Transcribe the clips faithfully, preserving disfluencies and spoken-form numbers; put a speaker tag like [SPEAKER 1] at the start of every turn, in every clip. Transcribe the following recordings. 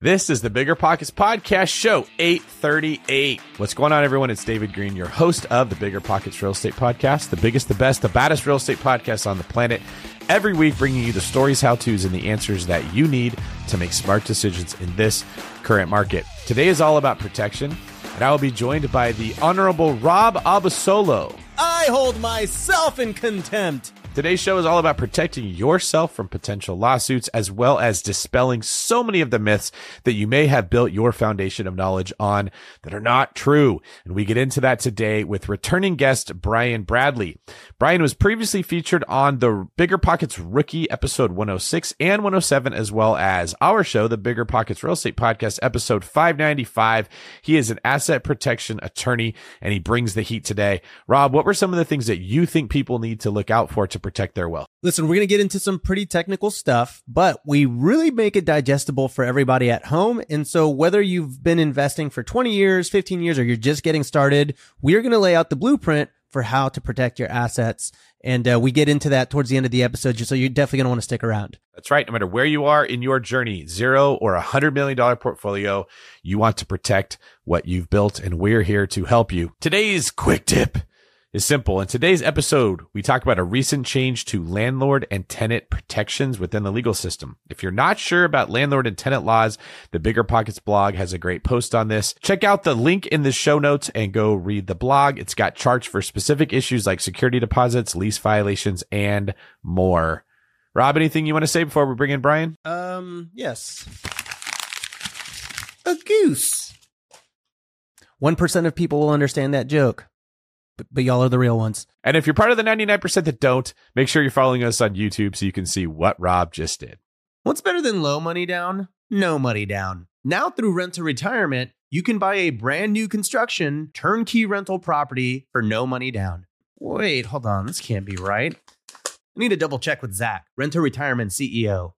[SPEAKER 1] This is the Bigger Pockets Podcast, show eight thirty-eight. What's going on, everyone? It's David Green, your host of the Bigger Pockets Real Estate Podcast, the biggest, the best, the baddest real estate podcast on the planet. Every week, bringing you the stories, how-tos, and the answers that you need to make smart decisions in this current market. Today is all about protection, and I will be joined by the Honorable Rob Abasolo.
[SPEAKER 2] I hold myself in contempt.
[SPEAKER 1] Today's show is all about protecting yourself from potential lawsuits, as well as dispelling so many of the myths that you may have built your foundation of knowledge on that are not true. And we get into that today with returning guest Brian Bradley. Brian was previously featured on the Bigger Pockets Rookie episode one oh six and one oh seven, as well as our show, the Bigger Pockets Real Estate Podcast episode five ninety-five. He is an asset protection attorney, and he brings the heat today. Rob, what were some of the things that you think people need to look out for to protect their wealth?
[SPEAKER 2] Listen, we're going to get into some pretty technical stuff, but we really make it digestible for everybody at home. And so whether you've been investing for twenty years, fifteen years, or you're just getting started, we're going to lay out the blueprint for how to protect your assets. And uh, we get into that towards the end of the episode, so you're definitely going to want to stick around.
[SPEAKER 1] That's right. No matter where you are in your journey, zero or a hundred million dollar portfolio, you want to protect what you've built, and we're here to help you. Today's quick tip is simple. In today's episode, we talk about a recent change to landlord and tenant protections within the legal system. If you're not sure about landlord and tenant laws, the Bigger Pockets blog has a great post on this. Check out the link in the show notes and go read the blog. It's got charts for specific issues like security deposits, lease violations, and more. Rob, anything you want to say before we bring in Brian?
[SPEAKER 2] Um, yes. A goose. one percent of people will understand that joke. But, but y'all are the real ones.
[SPEAKER 1] And if you're part of the ninety-nine percent that don't, make sure you're following us on YouTube so you can see what Rob just did.
[SPEAKER 2] What's better than low money down? No money down. Now through Rent to Retirement, you can buy a brand new construction turnkey rental property for no money down. Wait, hold on. This can't be right. I need to double check with Zach, Rent to Retirement C E O.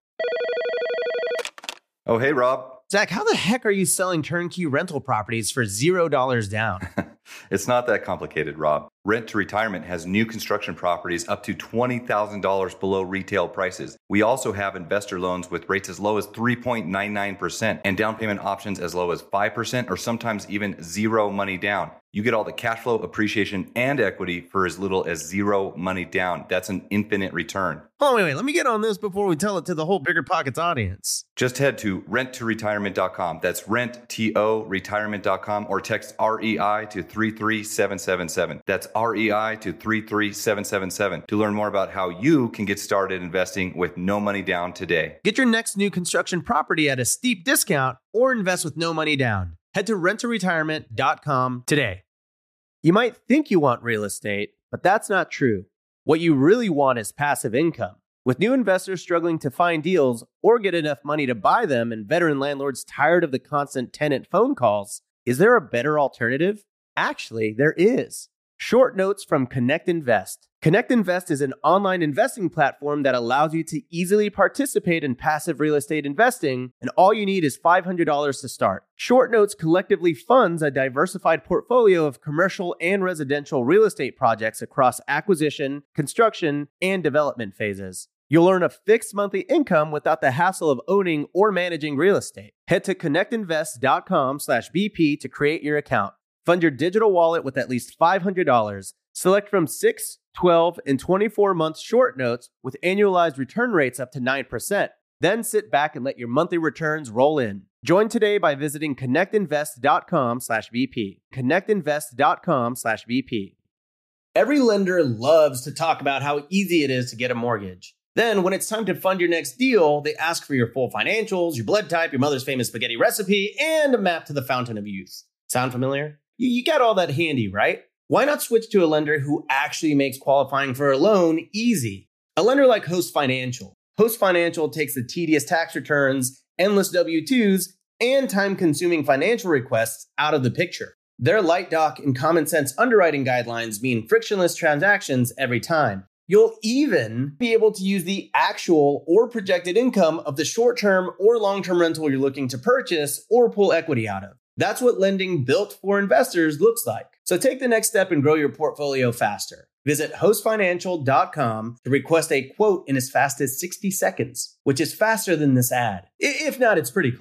[SPEAKER 3] Oh, hey, Rob.
[SPEAKER 2] Zach, how the heck are you selling turnkey rental properties for zero dollars down?
[SPEAKER 3] It's not that complicated, Rob. Rent to Retirement has new construction properties up to twenty thousand dollars below retail prices. We also have investor loans with rates as low as three point nine nine percent and down payment options as low as five percent or sometimes even zero money down. You get all the cash flow, appreciation, and equity for as little as zero money down. That's an infinite return.
[SPEAKER 2] Hold on, wait, wait. Let me get on this before we tell it to the whole Bigger Pockets audience.
[SPEAKER 3] Just head to rent to retirement dot com. That's rent to retirement dot com or text R E I to three three seven seven seven. That's R E I to three three seven seven seven to learn more about how you can get started investing with no money down today.
[SPEAKER 2] Get your next new construction property at a steep discount or invest with no money down. Head to rent to retirement dot com today. You might think you want real estate, but that's not true. What you really want is passive income. With new investors struggling to find deals or get enough money to buy them and veteran landlords tired of the constant tenant phone calls, is there a better alternative? Actually, there is. Short notes from Connect Invest. Connect Invest is an online investing platform that allows you to easily participate in passive real estate investing, and all you need is five hundred dollars to start. Short Notes collectively funds a diversified portfolio of commercial and residential real estate projects across acquisition, construction, and development phases. You'll earn a fixed monthly income without the hassle of owning or managing real estate. Head to connect invest dot com slash B P to create your account. Fund your digital wallet with at least five hundred dollars. Select from six, twelve, and twenty-four month short notes with annualized return rates up to nine percent. Then sit back and let your monthly returns roll in. Join today by visiting connect invest dot com slash B P. connect invest dot com slash B P. Every lender loves to talk about how easy it is to get a mortgage. Then, when it's time to fund your next deal, they ask for your full financials, your blood type, your mother's famous spaghetti recipe, and a map to the fountain of youth. Sound familiar? You, you got all that handy, right? Why not switch to a lender who actually makes qualifying for a loan easy? A lender like Host Financial. Host Financial takes the tedious tax returns, endless W two's, and time-consuming financial requests out of the picture. Their light doc and common sense underwriting guidelines mean frictionless transactions every time. You'll even be able to use the actual or projected income of the short-term or long-term rental you're looking to purchase or pull equity out of. That's what lending built for investors looks like. So take the next step and grow your portfolio faster. Visit host financial dot com to request a quote in as fast as sixty seconds, which is faster than this ad. If not, it's pretty close.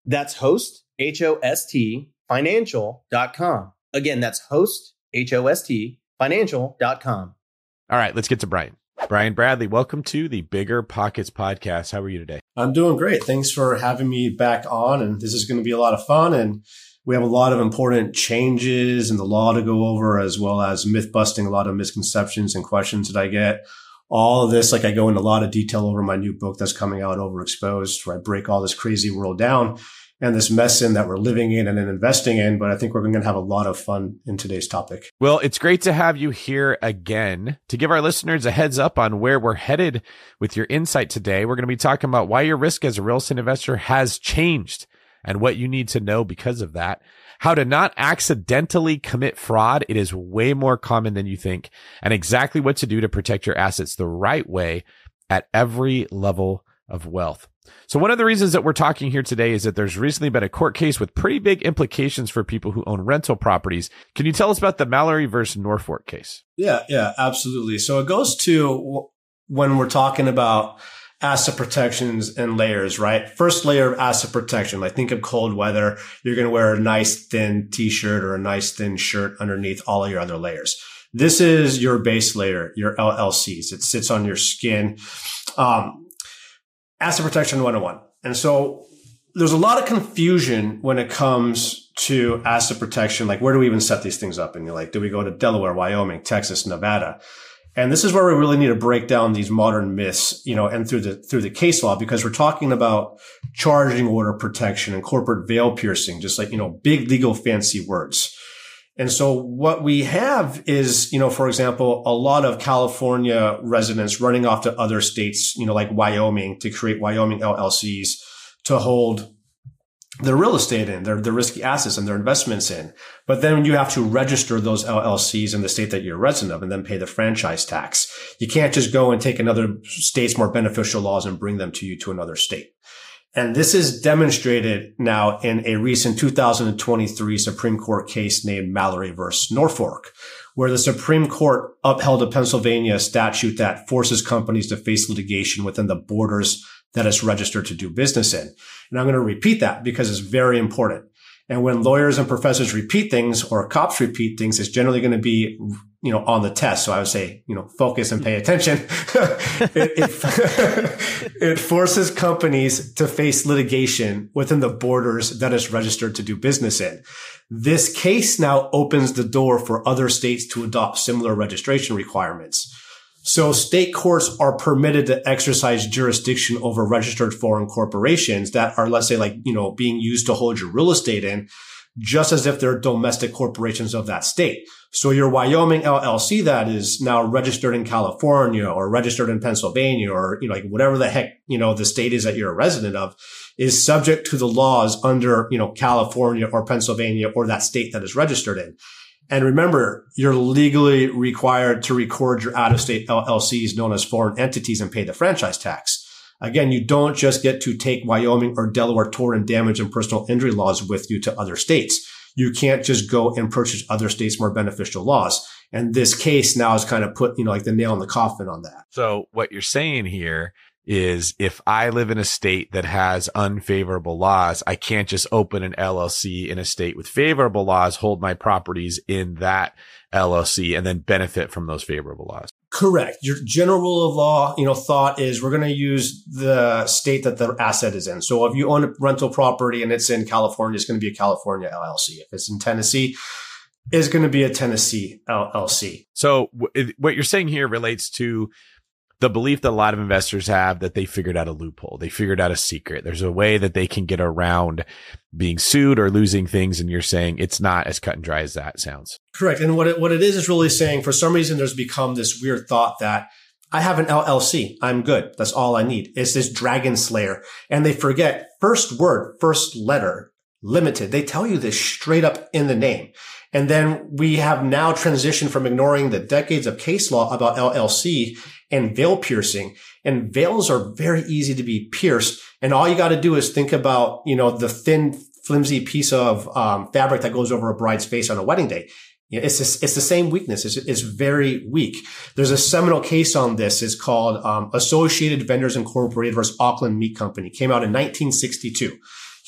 [SPEAKER 2] That's host, H O S T, financial dot com. Again, that's host, H O S T, financial dot com.
[SPEAKER 1] All right, let's get to Brian. Brian Bradley, welcome to the Bigger Pockets podcast. How are you today?
[SPEAKER 4] I'm doing great. Thanks for having me back on. And this is going to be a lot of fun. And we have a lot of important changes in the law to go over, as well as myth busting, a lot of misconceptions and questions that I get. All of this, like I go into a lot of detail over my new book that's coming out, Overexposed, where I break all this crazy world down and this mess in that we're living in and then investing in. But I think we're going to have a lot of fun in today's topic.
[SPEAKER 1] Well, it's great to have you here again to give our listeners a heads up on where we're headed with your insight today. We're going to be talking about why your risk as a real estate investor has changed and what you need to know because of that. How to not accidentally commit fraud. It is way more common than you think, and exactly what to do to protect your assets the right way at every level of wealth. So one of the reasons that we're talking here today is that there's recently been a court case with pretty big implications for people who own rental properties. Can you tell us about the Mallory versus Norfolk case?
[SPEAKER 4] Yeah, yeah, absolutely. So it goes to when we're talking about asset protections and layers, right? First layer of asset protection, like think of cold weather. You're going to wear a nice thin t-shirt or a nice thin shirt underneath all of your other layers. This is your base layer, your L L Cs. It sits on your skin. Um, asset protection one oh one. And so there's a lot of confusion when it comes to asset protection. Like, where do we even set these things up? And you're like, do we go to Delaware, Wyoming, Texas, Nevada? And this is where we really need to break down these modern myths, you know, and through the, through the case law, because we're talking about charging order protection and corporate veil piercing, just like, you know, big legal fancy words. And so what we have is, you know, for example, a lot of California residents running off to other states, you know, like Wyoming, to create Wyoming L L Cs to hold their real estate in, their, their risky assets and their investments in. But then you have to register those L L Cs in the state that you're a resident of and then pay the franchise tax. You can't just go and take another state's more beneficial laws and bring them to you to another state. And this is demonstrated now in a recent two thousand twenty-three Supreme Court case named Mallory versus Norfolk, where the Supreme Court upheld a Pennsylvania statute that forces companies to face litigation within the borders that it's registered to do business in. And I'm going to repeat that because it's very important. And when lawyers and professors repeat things or cops repeat things, it's generally going to be, you know, on the test. So I would say, you know, focus and pay attention. it, it, it forces companies to face litigation within the borders that it's registered to do business in. This case now opens the door for other states to adopt similar registration requirements. So state courts are permitted to exercise jurisdiction over registered foreign corporations that are, let's say, like, you know, being used to hold your real estate in, just as if they're domestic corporations of that state. So your Wyoming L L C that is now registered in California or registered in Pennsylvania or, you know, like whatever the heck, you know, the state is that you're a resident of, is subject to the laws under, you know, California or Pennsylvania or that state that is registered in. And remember, you're legally required to record your out-of-state L L Cs known as foreign entities and pay the franchise tax. Again, you don't just get to take Wyoming or Delaware tort and damage and personal injury laws with you to other states. You can't just go and purchase other states' more beneficial laws. And this case now has kind of put, you know, like the nail in the coffin on that.
[SPEAKER 1] So what you're saying here is if I live in a state that has unfavorable laws, I can't just open an L L C in a state with favorable laws, hold my properties in that L L C, and then benefit from those favorable laws.
[SPEAKER 4] Correct. Your general rule of law, you know, thought is we're going to use the state that the asset is in. So if you own a rental property and it's in California, it's going to be a California L L C. If it's in Tennessee, it's going to be a Tennessee L L C.
[SPEAKER 1] So w- what you're saying here relates to the belief that a lot of investors have that they figured out a loophole. They figured out a secret. There's a way that they can get around being sued or losing things. And you're saying it's not as cut and dry as that sounds.
[SPEAKER 4] Correct. And what it, what it is is really saying, for some reason, there's become this weird thought that I have an L L C. I'm good. That's all I need. It's this dragon slayer. And they forget first word, first letter, limited. They tell you this straight up in the name. And then we have now transitioned from ignoring the decades of case law about L L C and veil piercing. And veils are very easy to be pierced. And all you got to do is think about, you know, the thin, flimsy piece of um, fabric that goes over a bride's face on a wedding day. It's just, it's the same weakness. It's, it's very weak. There's a seminal case on this. It's called um, Associated Vendors Incorporated versus Auckland Meat Company. Came out in nineteen sixty-two.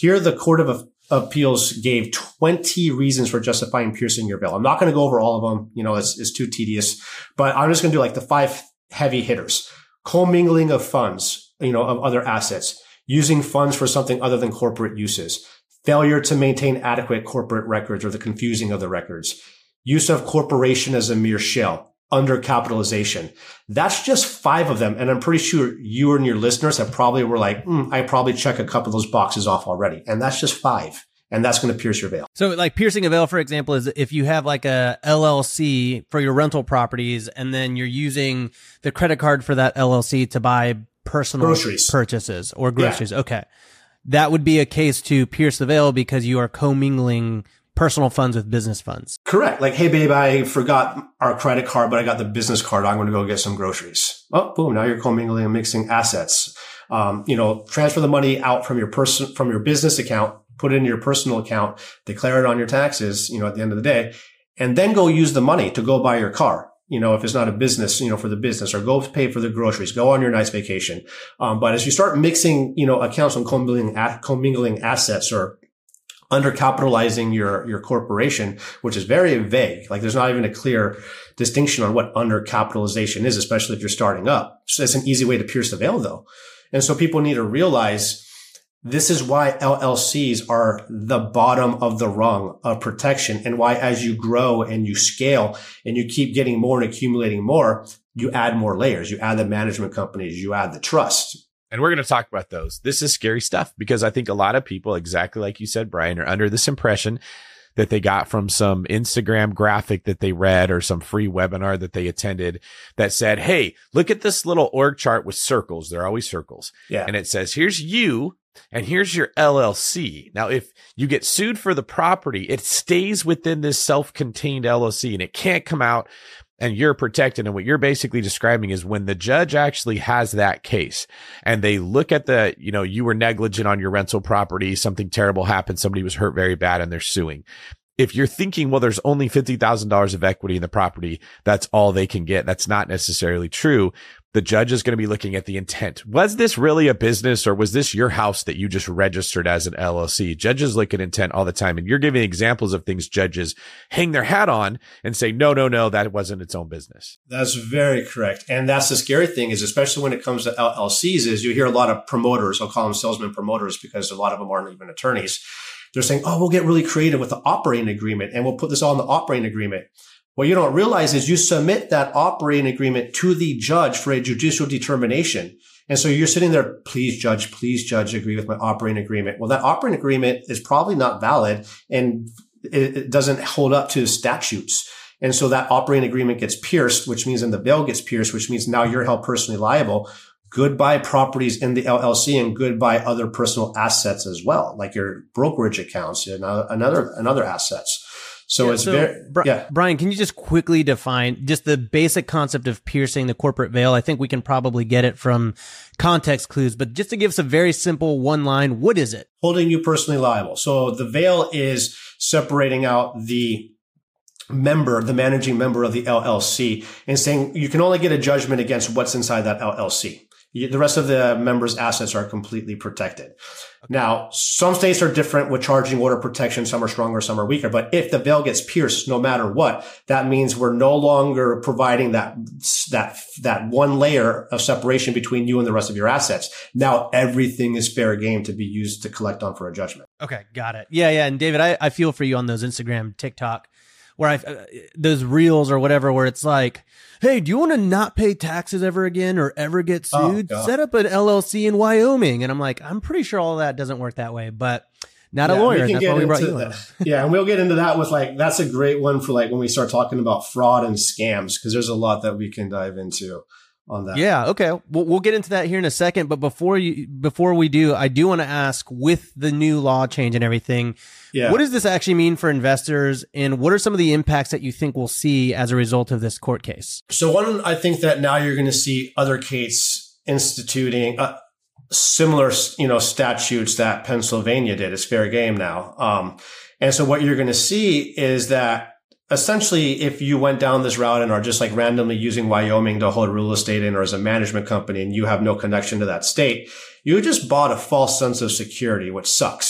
[SPEAKER 4] Here, the Court of Appeals gave twenty reasons for justifying piercing your veil. I'm not going to go over all of them. You know, it's, it's too tedious, but I'm just going to do like the five heavy hitters. Commingling of funds, you know, of other assets, using funds for something other than corporate uses, failure to maintain adequate corporate records or the confusing of the records, use of corporation as a mere shell, undercapitalization. That's just five of them. And I'm pretty sure you and your listeners have probably were like, mm, I probably check a couple of those boxes off already. And that's just five. And that's going to pierce your veil.
[SPEAKER 2] So like piercing a veil, for example, is if you have like a L L C for your rental properties and then you're using the credit card for that L L C to buy personal
[SPEAKER 4] groceries.
[SPEAKER 2] purchases or groceries.
[SPEAKER 4] Yeah.
[SPEAKER 2] Okay. That would be a case to pierce the veil because you are commingling personal funds with business funds.
[SPEAKER 4] Correct. Like, hey, babe, I forgot our credit card, but I got the business card. I'm going to go get some groceries. Oh, boom. Now you're commingling and mixing assets. Um, you know, transfer the money out from your person, from your business account, put it into your personal account, declare it on your taxes, you know, at the end of the day, and then go use the money to go buy your car. You know, if it's not a business, you know, for the business, or go pay for the groceries, go on your nice vacation. Um, but as you start mixing, you know, accounts and commingling, commingling assets or undercapitalizing your, your corporation, which is very vague. Like there's not even a clear distinction on what undercapitalization is, especially if you're starting up. So it's an easy way to pierce the veil though. And so people need to realize this is why L L Cs are the bottom of the rung of protection, and why as you grow and you scale and you keep getting more and accumulating more, you add more layers. You add the management companies, you add the trust.
[SPEAKER 1] And we're going to talk about those. This is scary stuff because I think a lot of people, exactly like you said, Brian, are under this impression that they got from some Instagram graphic that they read or some free webinar that they attended that said, hey, look at this little org chart with circles. They're always circles.
[SPEAKER 4] Yeah.
[SPEAKER 1] And it says, here's you. And here's your L L C. Now, if you get sued for the property, it stays within this self-contained L L C and it can't come out and you're protected. And what you're basically describing is when the judge actually has that case and they look at the, you know, you were negligent on your rental property, something terrible happened, somebody was hurt very bad and they're suing. If you're thinking, well, there's only fifty thousand dollars of equity in the property, that's all they can get. That's not necessarily true. The judge is going to be looking at the intent. Was this really a business or was this your house that you just registered as an L L C? Judges look at intent all the time. And you're giving examples of things judges hang their hat on and say, no, no, no, that wasn't its own business.
[SPEAKER 4] That's very correct. And that's the scary thing is, especially when it comes to L L Cs, is you hear a lot of promoters, I'll call them salesman promoters because a lot of them aren't even attorneys. They're saying, oh, we'll get really creative with the operating agreement and we'll put this all in the operating agreement. What you don't realize is you submit that operating agreement to the judge for a judicial determination. And so you're sitting there, please judge, please judge, agree with my operating agreement. Well, that operating agreement is probably not valid and it doesn't hold up to statutes. And so that operating agreement gets pierced, which means then the veil gets pierced, which means now you're held personally liable. Goodbye properties in the L L C and goodbye other personal assets as well, like your brokerage accounts and another, another assets. So
[SPEAKER 2] yeah,
[SPEAKER 4] it's
[SPEAKER 2] so,
[SPEAKER 4] very,
[SPEAKER 2] Bri-
[SPEAKER 4] yeah.
[SPEAKER 2] Brian, can you just quickly define just the basic concept of piercing the corporate veil? I think we can probably get it from context clues, but just to give us a very simple one line, what is it?
[SPEAKER 4] Holding you personally liable. So the veil is separating out the member, the managing member of the L L C and saying you can only get a judgment against what's inside that L L C. The rest of the members' assets are completely protected. Now, some states are different with charging order protection. Some are stronger, some are weaker. But if the veil gets pierced, no matter what, that means we're no longer providing that, that, that one layer of separation between you and the rest of your assets. Now everything is fair game to be used to collect on for a judgment.
[SPEAKER 2] Okay, got it. Yeah, yeah. And David, I, I feel for you on those Instagram, TikTok, where I, uh, those reels or whatever, where it's like, hey, do you want to not pay taxes ever again or ever get sued?
[SPEAKER 4] Oh,
[SPEAKER 2] Set up an L L C in Wyoming. And I'm like, I'm pretty sure all of that doesn't work that way, but not
[SPEAKER 4] yeah,
[SPEAKER 2] a lawyer. And that's why we brought you
[SPEAKER 4] that.
[SPEAKER 2] on.
[SPEAKER 4] Yeah. And we'll get into that with like, that's a great one for like when we start talking about fraud and scams, because there's a lot that we can dive into on that.
[SPEAKER 2] Yeah. Okay. We'll, we'll get into that here in a second. But before you, before we do, I do want to ask, with the new law change and everything,
[SPEAKER 4] yeah.
[SPEAKER 2] what does this actually mean for investors? And what are some of the impacts that you think we'll see as a result of this court case?
[SPEAKER 4] So one, I think that now you're going to see other states instituting uh, similar, you know, statutes that Pennsylvania did. It's fair game now. Um, and so what you're going to see is that essentially, if you went down this route and are just like randomly using Wyoming to hold real estate in or as a management company and you have no connection to that state, you just bought a false sense of security, which sucks.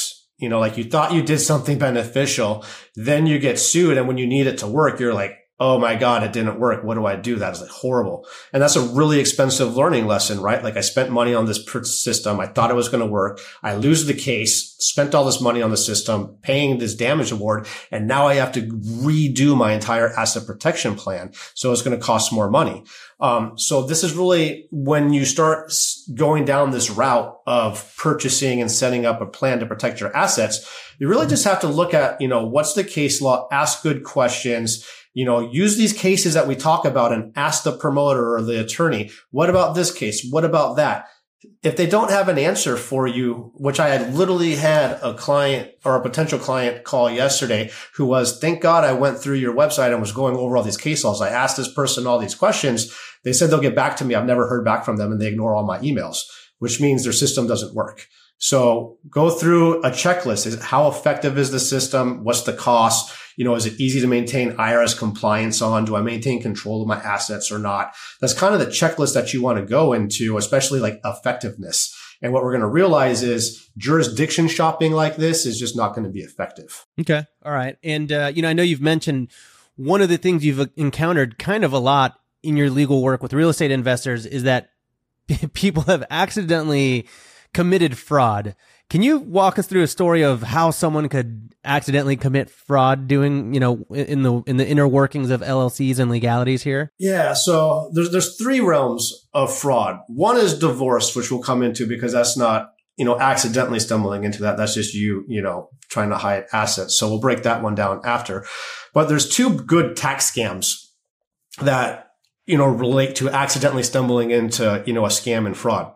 [SPEAKER 4] You know, like you thought you did something beneficial, then you get sued. And when you need it to work, you're like, oh my God, it didn't work. What do I do? That is like horrible. And that's a really expensive learning lesson, right? Like I spent money on this system. I thought it was going to work. I lose the case, spent all this money on the system, paying this damage award. And now I have to redo my entire asset protection plan. So it's going to cost more money. Um, so this is really when you start going down this route of purchasing and setting up a plan to protect your assets, you really just have to look at, you know, what's the case law, ask good questions. You know, use these cases that we talk about and ask the promoter or the attorney, what about this case? What about that? If they don't have an answer for you, which I had literally had a client or a potential client call yesterday who was, thank God I went through your website and was going over all these case laws. I asked this person all these questions. They said they'll get back to me. I've never heard back from them and they ignore all my emails, which means their system doesn't work. So go through a checklist. Is how effective is the system? What's the cost? You know, is it easy to maintain I R S compliance on? Do I maintain control of my assets or not? That's kind of the checklist that you want to go into, especially like effectiveness. And what we're going to realize is jurisdiction shopping like this is just not going to be effective.
[SPEAKER 2] Okay. All right. And, uh, you know, I know you've mentioned one of the things you've encountered kind of a lot in your legal work with real estate investors is that people have accidentally committed fraud. Can you walk us through a story of how someone could accidentally commit fraud doing, you know, in the in the inner workings of L L Cs and legalities here?
[SPEAKER 4] Yeah, so there's there's three realms of fraud. One is divorce, which we'll come into because that's not, you know, accidentally stumbling into that. That's just you, you know, trying to hide assets. So we'll break that one down after. But there's two good tax scams that, you know, relate to accidentally stumbling into, you know, a scam and fraud.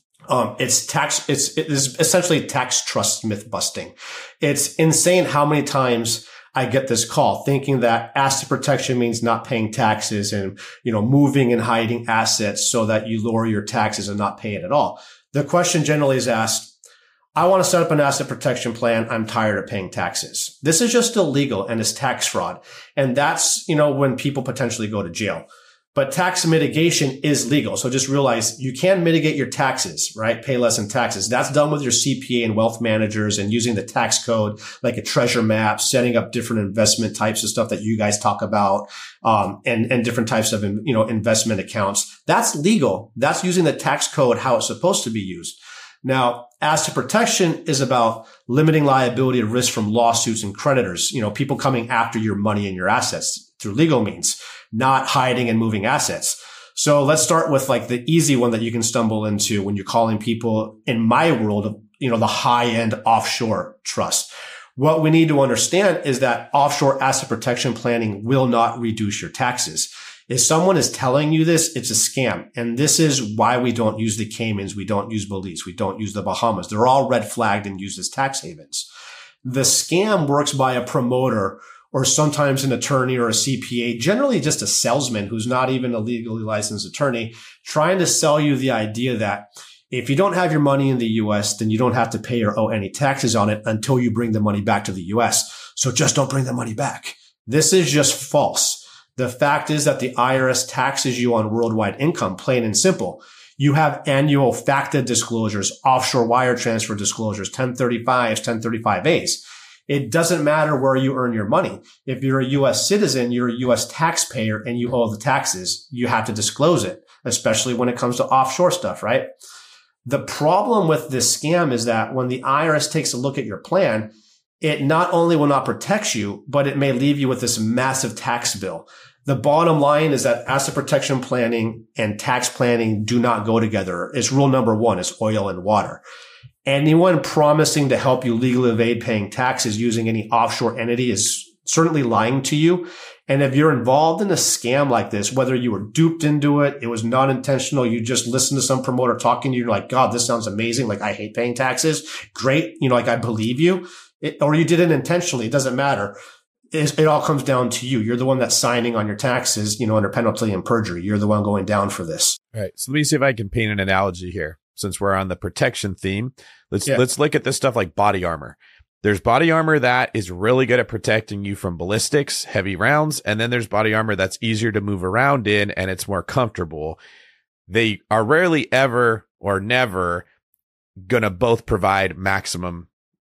[SPEAKER 4] Um, it's tax, it's, it is essentially tax trust myth busting. It's insane how many times I get this call thinking that asset protection means not paying taxes and, you know, moving and hiding assets so that you lower your taxes and not pay it at all. The question generally is asked, I want to set up an asset protection plan. I'm tired of paying taxes. This is just illegal and it's tax fraud. And that's, you know, when people potentially go to jail. But tax mitigation is legal. So just realize you can mitigate your taxes, right? Pay less in taxes. That's done with your C P A and wealth managers and using the tax code, like a treasure map, setting up different investment types of stuff that you guys talk about, um, and, and different types of, you know, investment accounts. That's legal. That's using the tax code how it's supposed to be used. Now, asset protection is about limiting liability and risk from lawsuits and creditors, you know, people coming after your money and your assets through legal means, not hiding and moving assets. So let's start with like the easy one that you can stumble into when you're calling people in my world, you know, the high end offshore trust. What we need to understand is that offshore asset protection planning will not reduce your taxes. If someone is telling you this, it's a scam. And this is why we don't use the Caymans. We don't use Belize. We don't use the Bahamas. They're all red flagged and used as tax havens. The scam works by a promoter or sometimes an attorney or a C P A, generally just a salesman who's not even a legally licensed attorney, trying to sell you the idea that if you don't have your money in the U S, then you don't have to pay or owe any taxes on it until you bring the money back to the U S. So just don't bring the money back. This is just false. The fact is that the I R S taxes you on worldwide income, plain and simple. You have annual FACTA disclosures, offshore wire transfer disclosures, ten thirty-fives, ten thirty-five A's. It doesn't matter where you earn your money. If you're a U S citizen, you're a U S taxpayer and you owe the taxes. You have to disclose it, especially when it comes to offshore stuff, right? The problem with this scam is that when the I R S takes a look at your plan, it not only will not protect you, but it may leave you with this massive tax bill. The bottom line is that asset protection planning and tax planning do not go together. It's rule number one. It's oil and water. Anyone promising to help you legally evade paying taxes using any offshore entity is certainly lying to you. And if you're involved in a scam like this, whether you were duped into it, it was not intentional, you just listened to some promoter talking to you, you're like, God, this sounds amazing. Like, I hate paying taxes. Great. You know, like, I believe you. It, or you did it intentionally. It doesn't matter. It, it all comes down to you. You're the one that's signing on your taxes, you know, under penalty and perjury. You're the one going down for this.
[SPEAKER 1] All right. So let me see if I can paint an analogy here. Since we're on the protection theme, let's
[SPEAKER 4] Yeah.
[SPEAKER 1] let's look at this stuff like body armor. There's body armor that is really good at protecting you from ballistics, heavy rounds, and then there's body armor that's easier to move around in and it's more comfortable. They are rarely ever or never gonna both provide maximum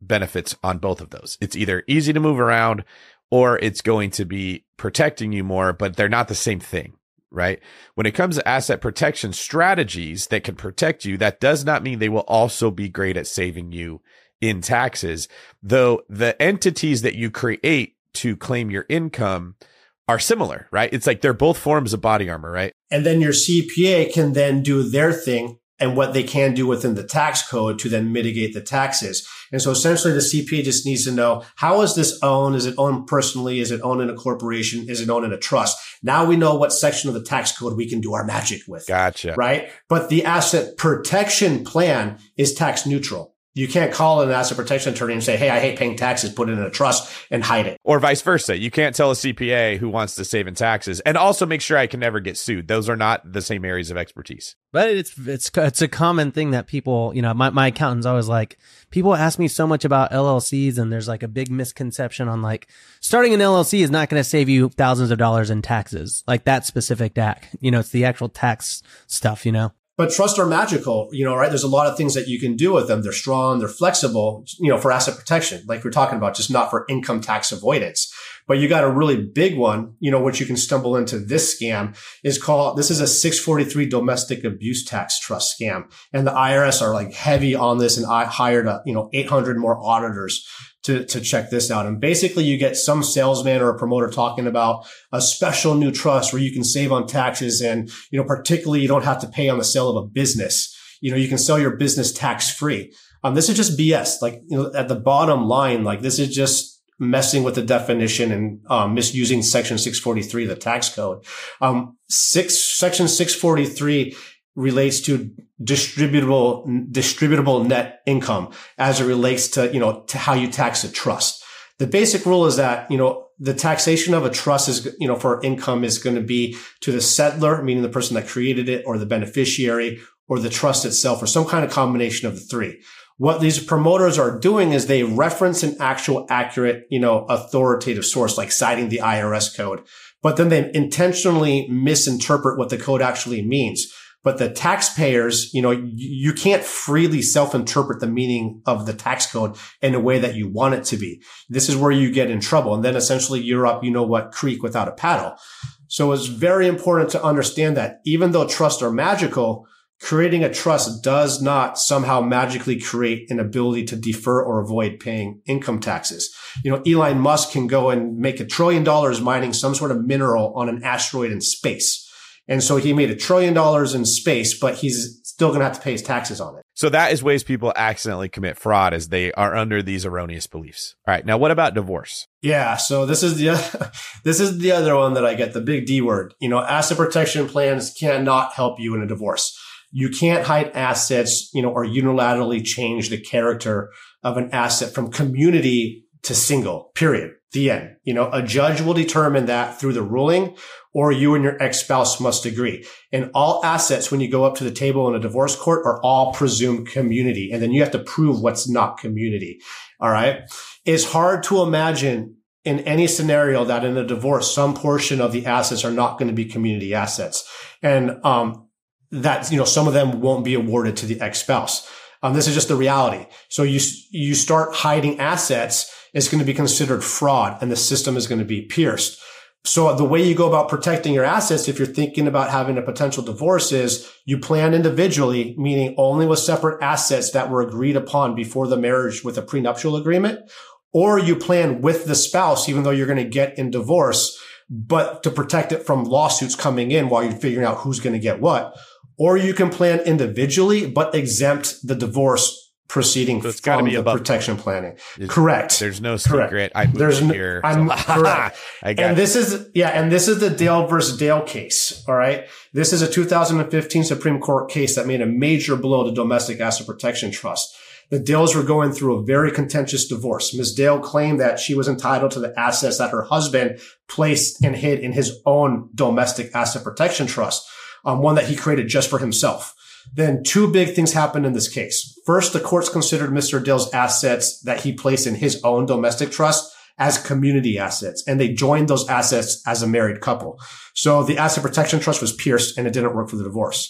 [SPEAKER 1] benefits on both of those. It's either easy to move around or it's going to be protecting you more, but they're not the same thing, right? When it comes to asset protection strategies that can protect you, that does not mean they will also be great at saving you in taxes, though the entities that you create to claim your income are similar, right? It's like they're both forms of body armor, right?
[SPEAKER 4] And then your C P A can then do their thing and what they can do within the tax code to then mitigate the taxes. And so essentially the C P A just needs to know, how is this owned? Is it owned personally? Is it owned in a corporation? Is it owned in a trust? Now we know what section of the tax code we can do our magic with.
[SPEAKER 1] Gotcha.
[SPEAKER 4] Right? But the asset protection plan is tax neutral. You can't call an asset protection attorney and say, hey, I hate paying taxes, put it in a trust and hide it.
[SPEAKER 1] Or vice versa. You can't tell a C P A who wants to save in taxes and also make sure I can never get sued. Those are not the same areas of expertise.
[SPEAKER 2] But it's it's it's a common thing that people, you know, my, my accountant's always like, people ask me so much about L L Cs, and there's like a big misconception on like starting an L L C is not going to save you thousands of dollars in taxes, like that specific D A C. You know, it's the actual tax stuff, you know.
[SPEAKER 4] But trusts are magical, you know, right? There's a lot of things that you can do with them. They're strong, they're flexible, you know, for asset protection, like we're talking about, just not for income tax avoidance. But you got a really big one, you know, which you can stumble into this scam is called, this is a six forty-three domestic abuse tax trust scam. And the I R S are like heavy on this, and I hired, a, you know, eight hundred more auditors to, to check this out. And basically you get some salesman or a promoter talking about a special new trust where you can save on taxes. And, you know, particularly you don't have to pay on the sale of a business. You know, you can sell your business tax free. Um, this is just B S. Like, you know, at the bottom line, like this is just messing with the definition and um, misusing section six forty-three of the tax code. Um, six, section six forty-three relates to distributable, distributable net income as it relates to, you know, to how you tax a trust. The basic rule is that, you know, the taxation of a trust is, you know, for income is going to be to the settlor, meaning the person that created it, or the beneficiary, or the trust itself, or some kind of combination of the three. What these promoters are doing is they reference an actual accurate, you know, authoritative source, like citing the I R S code, but then they intentionally misinterpret what the code actually means. But the taxpayers, you know, you can't freely self-interpret the meaning of the tax code in a way that you want it to be. This is where you get in trouble. And then essentially you're up, you know what, creek without a paddle. So it's very important to understand that even though trusts are magical, creating a trust does not somehow magically create an ability to defer or avoid paying income taxes. You know, Elon Musk can go and make a trillion dollars mining some sort of mineral on an asteroid in space. And so he made a trillion dollars in space, but he's still going to have to pay his taxes on it.
[SPEAKER 1] So that is ways people accidentally commit fraud, as they are under these erroneous beliefs. All right. Now, what about divorce?
[SPEAKER 4] Yeah. So this is the, this is the other one that I get, the big D word. You know, asset protection plans cannot help you in a divorce. You can't hide assets, you know, or unilaterally change the character of an asset from community to single, period. The end. You know, a judge will determine that through the ruling, or you and your ex-spouse must agree. And all assets, when you go up to the table in a divorce court, are all presumed community. And then you have to prove what's not community. All right. It's hard to imagine in any scenario that in a divorce, some portion of the assets are not going to be community assets. And, um, that, you know, some of them won't be awarded to the ex-spouse. Um, this is just the reality. So you, you start hiding assets, it's going to be considered fraud, and the system is going to be pierced. So the way you go about protecting your assets, if you're thinking about having a potential divorce, is you plan individually, meaning only with separate assets that were agreed upon before the marriage with a prenuptial agreement, or you plan with the spouse, even though you're going to get in divorce, but to protect it from lawsuits coming in while you're figuring out who's going to get what. Or you can plan individually, but exempt the divorce proceeding
[SPEAKER 1] so it's
[SPEAKER 4] from
[SPEAKER 1] be
[SPEAKER 4] the
[SPEAKER 1] above
[SPEAKER 4] protection planning.
[SPEAKER 1] It's,
[SPEAKER 4] Correct.
[SPEAKER 1] There's no secret.
[SPEAKER 4] Correct.
[SPEAKER 1] I moved
[SPEAKER 4] there's no,
[SPEAKER 1] here.
[SPEAKER 4] I'm
[SPEAKER 1] so.
[SPEAKER 4] correct.
[SPEAKER 1] I got
[SPEAKER 4] and this is, yeah, and this is the Dale versus Dale case. All right. This is a two thousand fifteen Supreme Court case that made a major blow to domestic asset protection trust. The Dales were going through a very contentious divorce. Miz Dale claimed that she was entitled to the assets that her husband placed and hid in his own domestic asset protection trust, um, one that he created just for himself. Then two big things happened in this case. First, the courts considered Mister Dale's assets that he placed in his own domestic trust as community assets, and they joined those assets as a married couple. So the asset protection trust was pierced, and it didn't work for the divorce.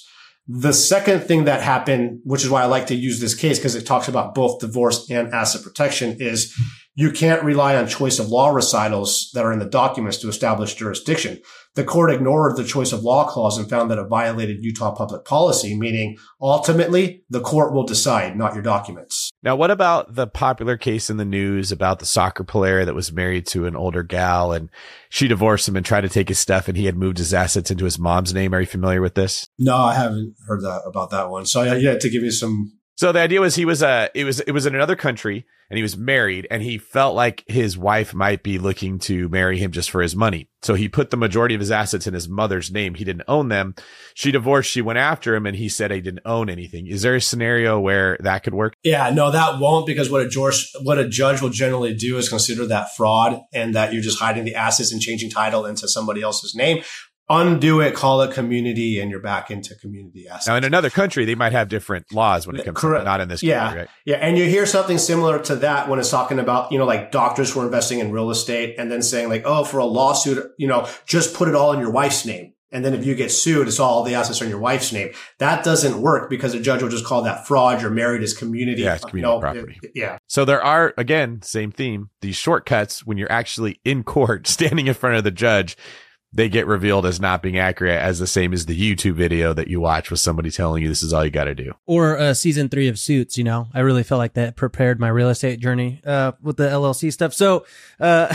[SPEAKER 4] The second thing that happened, which is why I like to use this case because it talks about both divorce and asset protection, is you can't rely on choice of law recitals that are in the documents to establish jurisdiction. The court ignored the choice of law clause and found that it violated Utah public policy, meaning ultimately the court will decide, not your documents.
[SPEAKER 1] Now, what about the popular case in the news about the soccer player that was married to an older gal and she divorced him and tried to take his stuff and he had moved his assets into his mom's name? Are you familiar with this?
[SPEAKER 4] No, I haven't heard that about that one. So yeah, yeah to give you some.
[SPEAKER 1] So the idea was he was uh it was it was in another country and he was married and he felt like his wife might be looking to marry him just for his money. So he put the majority of his assets in his mother's name. He didn't own them. She divorced. She went after him and he said he didn't own anything. Is there a scenario where that could work?
[SPEAKER 4] Yeah, no, that won't, because what a judge, what a judge will generally do is consider that fraud and that you're just hiding the assets and changing title into somebody else's name. Undo it, call it community, and you're back into community assets.
[SPEAKER 1] Now, in another country, they might have different laws when it comes
[SPEAKER 4] Correct.
[SPEAKER 1] to not in this
[SPEAKER 4] yeah.
[SPEAKER 1] country, right?
[SPEAKER 4] Yeah. And you hear something similar to that when it's talking about, you know, like doctors who are investing in real estate and then saying like, oh, for a lawsuit, you know, just put it all in your wife's name. And then if you get sued, it's all the assets are in your wife's name. That doesn't work because the judge will just call that fraud. You're married as community.
[SPEAKER 1] Yeah, it's community
[SPEAKER 4] you know,
[SPEAKER 1] property.
[SPEAKER 4] It, yeah.
[SPEAKER 1] So there are, again, same theme, these shortcuts when you're actually in court, standing in front of the judge. They get revealed as not being accurate, as the same as the YouTube video that you watch with somebody telling you this is all you got to do.
[SPEAKER 2] Or uh, season three of Suits, you know, I really felt like that prepared my real estate journey uh, with the L L C stuff. So, uh,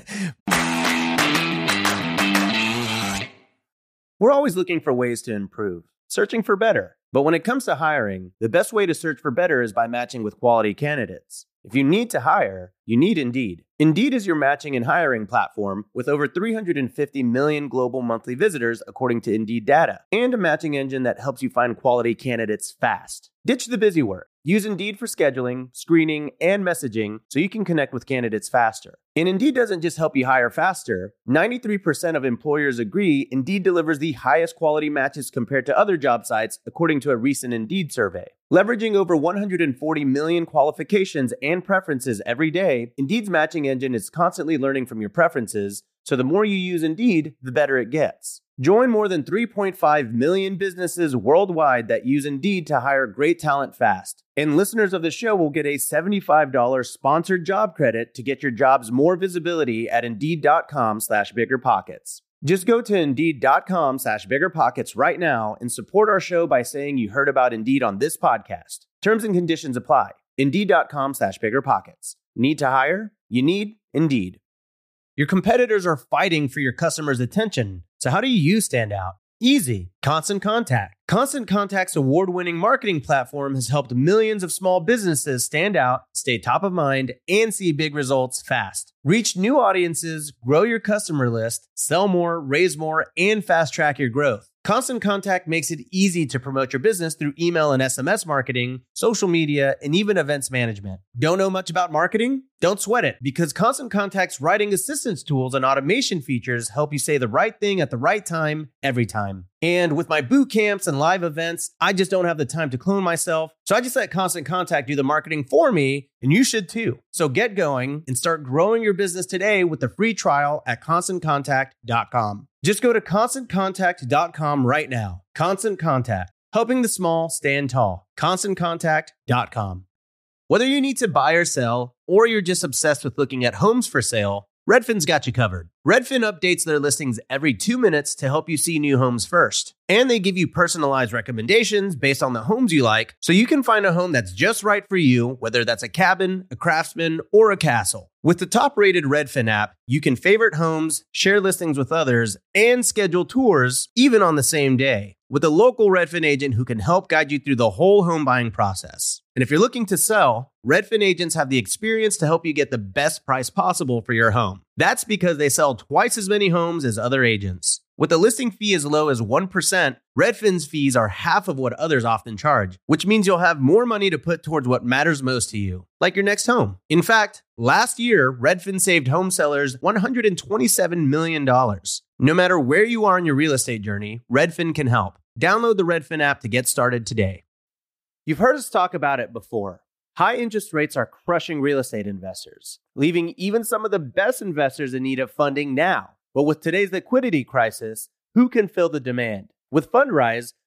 [SPEAKER 2] we're always looking for ways to improve, searching for better. But when it comes to hiring, the best way to search for better is by matching with quality candidates. If you need to hire, you need Indeed. Indeed is your matching and hiring platform with over three hundred fifty million global monthly visitors according to Indeed data, and a matching engine that helps you find quality candidates fast. Ditch the busy work. Use Indeed for scheduling, screening, and messaging so you can connect with candidates faster. And Indeed doesn't just help you hire faster. ninety-three percent of employers agree Indeed delivers the highest quality matches compared to other job sites, according to a recent Indeed survey. Leveraging over one hundred forty million qualifications and preferences every day, Indeed's matching engine is constantly learning from your preferences, so the more you use Indeed, the better it gets. Join more than three point five million businesses worldwide that use Indeed to hire great talent fast. And listeners of the show will get a seventy-five dollars sponsored job credit to get your jobs more visibility at Indeed.com slash BiggerPockets. Just go to Indeed.com slash BiggerPockets right now and support our show by saying you heard about Indeed on this podcast. Terms and conditions apply. Indeed.com slash BiggerPockets. Need to hire? You need Indeed. Your competitors are fighting for your customers' attention. So how do you stand out? Easy. Constant Contact. Constant Contact's award-winning marketing platform has helped millions of small businesses stand out, stay top of mind, and see big results fast. Reach new audiences, grow your customer list, sell more, raise more, and fast-track your growth. Constant Contact makes it easy to promote your business through email and S M S marketing, social media, and even events management. Don't know much about marketing? Don't sweat it, because Constant Contact's writing assistance tools and automation features help you say the right thing at the right time, every time. And with my boot camps and live events, I just don't have the time to clone myself. So I just let Constant Contact do the marketing for me, and you should too. So get going and start growing your business today with a free trial at constant contact dot com. Just go to constant contact dot com right now. Constant Contact, helping the small stand tall. constant contact dot com. Whether you need to buy or sell, or you're just obsessed with looking at homes for sale, Redfin's got you covered. Redfin updates their listings every two minutes to help you see new homes first. And they give you personalized recommendations based on the homes you like, so you can find a home that's just right for you, whether that's a cabin, a craftsman, or a castle. With the top-rated Redfin app, you can favorite homes, share listings with others, and schedule tours even on the same day, with a local Redfin agent who can help guide you through the whole home buying process. And if you're looking to sell, Redfin agents have the experience to help you get the best price possible for your home. That's because they sell twice as many homes as other agents. With a listing fee as low as one percent, Redfin's fees are half of what others often charge, which means you'll have more money to put towards what matters most to you, like your next home. In fact, last year, Redfin saved home sellers one hundred twenty-seven million dollars. No matter where you are in your real estate journey, Redfin can help. Download the Redfin app to get started today. You've heard us talk about it before. High interest rates are crushing real estate investors, leaving even some of the best investors in need of funding now. But with today's liquidity crisis, who can fill the demand? With Fundrise,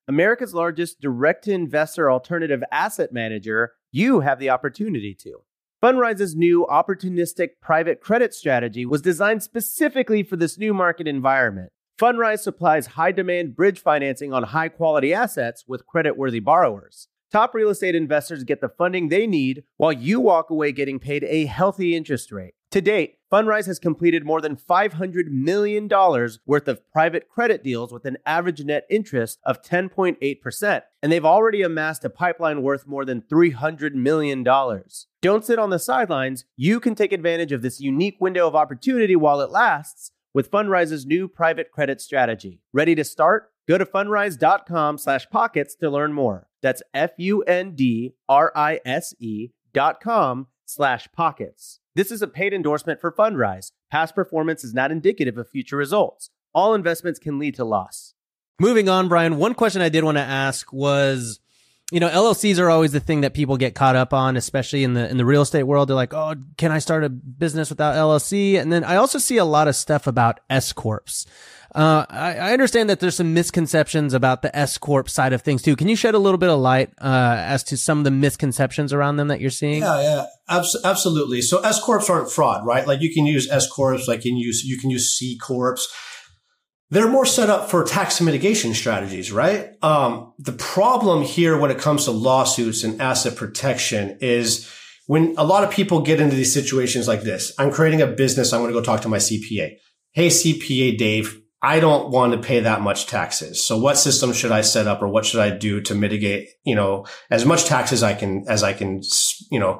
[SPEAKER 2] America's largest direct-to-investor alternative asset manager, you have the opportunity to. Fundrise's new opportunistic private credit strategy was designed specifically for this new market environment. Fundrise supplies high-demand bridge financing on high-quality assets with credit-worthy borrowers. Top real estate investors get the funding they need while you walk away getting paid a healthy interest rate. To date, Fundrise has completed more than five hundred million dollars worth of private credit deals with an average net interest of ten point eight percent, and they've already amassed a pipeline worth more than three hundred million dollars. Don't sit on the sidelines. You can take advantage of this unique window of opportunity while it lasts with Fundrise's new private credit strategy. Ready to start? Go to fundrise.com slash pockets to learn more. That's F-U-N-D-R-I-S-E dot com slash pockets. This is a paid endorsement for Fundrise. Past performance is not indicative of future results. All investments can lead to loss.
[SPEAKER 5] Moving on, Brian, one question I did want to ask was, you know, L L Cs are always the thing that people get caught up on, especially in the in the real estate world. They're like, oh, can I start a business without L L C? And then I also see a lot of stuff about S-Corps. Uh, I, I understand that there's some misconceptions about the S-Corp side of things too. Can you shed a little bit of light uh, as to some of the misconceptions around them that you're seeing?
[SPEAKER 4] Yeah, yeah, Abs- absolutely. So S-Corps aren't fraud, right? Like you can use S-Corps, like you can use, you can use C-Corps. They're more set up for tax mitigation strategies, right? Um, the problem here when it comes to lawsuits and asset protection is when a lot of people get into these situations like this. I'm creating a business. I'm going to go talk to my C P A. Hey, C P A Dave, I don't want to pay that much taxes. So what system should I set up or what should I do to mitigate, you know, as much tax as I can, as I can, you know,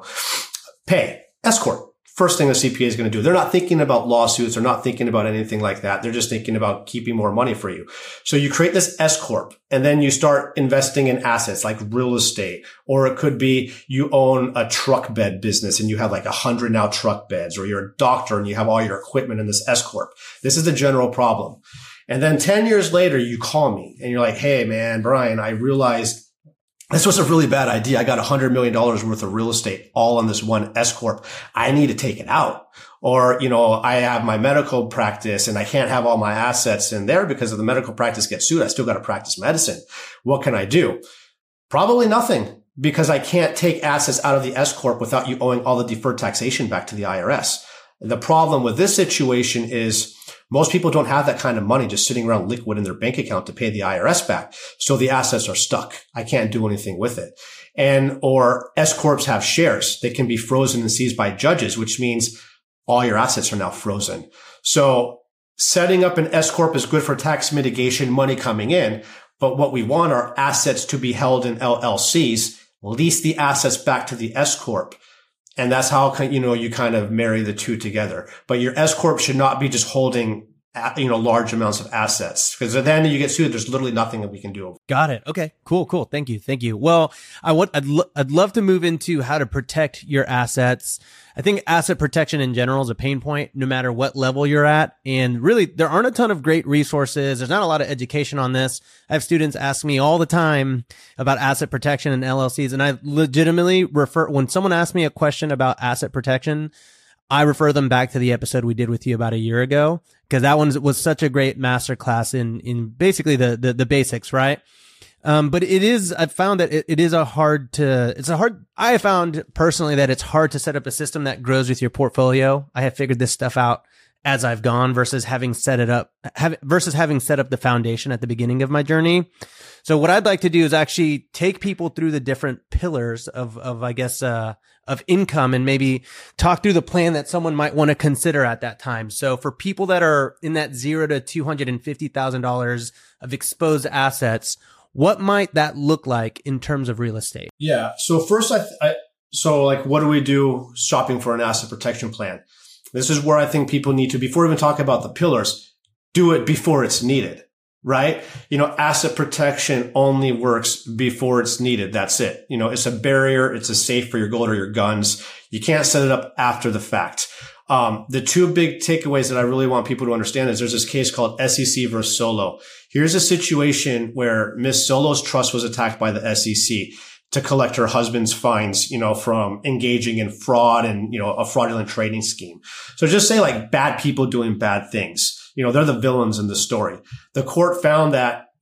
[SPEAKER 4] pay? S-Corp. First thing the C P A is going to do. They're not thinking about lawsuits. They're not thinking about anything like that. They're just thinking about keeping more money for you. So you create this S-Corp and then you start investing in assets like real estate, or it could be you own a truck bed business and you have like a hundred now truck beds, or you're a doctor and you have all your equipment in this S-Corp. This is the general problem. And then ten years later, you call me and you're like, hey, man, Brian, I realized this was a really bad idea. I got one hundred million dollars worth of real estate all on this one S-Corp. I need to take it out. Or, you know, I have my medical practice and I can't have all my assets in there because if the medical practice gets sued, I still got to practice medicine. What can I do? Probably nothing, because I can't take assets out of the S-Corp without you owing all the deferred taxation back to the I R S. The problem with this situation is most people don't have that kind of money just sitting around liquid in their bank account to pay the I R S back. So the assets are stuck. I can't do anything with it. And, or S-Corps have shares. They can be frozen and seized by judges, which means all your assets are now frozen. So setting up an S-Corp is good for tax mitigation, money coming in. But what we want are assets to be held in L L Cs, lease the assets back to the S-Corp. And that's how, you know, you kind of marry the two together. But your S-Corp should not be just holding, you know, large amounts of assets, because then you get sued. There's literally nothing that we can do.
[SPEAKER 5] Got it. Okay, cool, cool. Thank you. Thank you. Well, I would, I'd, lo- I'd love to move into how to protect your assets. I think asset protection in general is a pain point, no matter what level you're at. And really, there aren't a ton of great resources. There's not a lot of education on this. I have students ask me all the time about asset protection and L L Cs. And I legitimately refer, when someone asks me a question about asset protection, I refer them back to the episode we did with you about a year ago, because that one was such a great masterclass in, in basically the, the, the basics, right? Um, but it is, I've found that it, it is a hard to, it's a hard, I have found personally that it's hard to set up a system that grows with your portfolio. I have figured this stuff out as I've gone versus having set it up, have, versus having set up the foundation at the beginning of my journey. So what I'd like to do is actually take people through the different pillars of, of, I guess, uh, of income, and maybe talk through the plan that someone might want to consider at that time. So for people that are in that zero to two hundred fifty thousand dollars of exposed assets, what might that look like in terms of real estate?
[SPEAKER 4] Yeah. So first, I, I so like, what do we do shopping for an asset protection plan? This is where I think people need to, before we even talk about the pillars, do it before it's needed, right? You know, asset protection only works before it's needed. That's it. You know, it's a barrier. It's a safe for your gold or your guns. You can't set it up after the fact. Um, the two big takeaways that I really want people to understand is there's this case called S E C versus Solo. Here's a situation where Miss Solo's trust was attacked by the S E C to collect her husband's fines, you know, from engaging in fraud and, you know, a fraudulent trading scheme. So just say like bad people doing bad things. You know, they're the villains in the story. The court found that,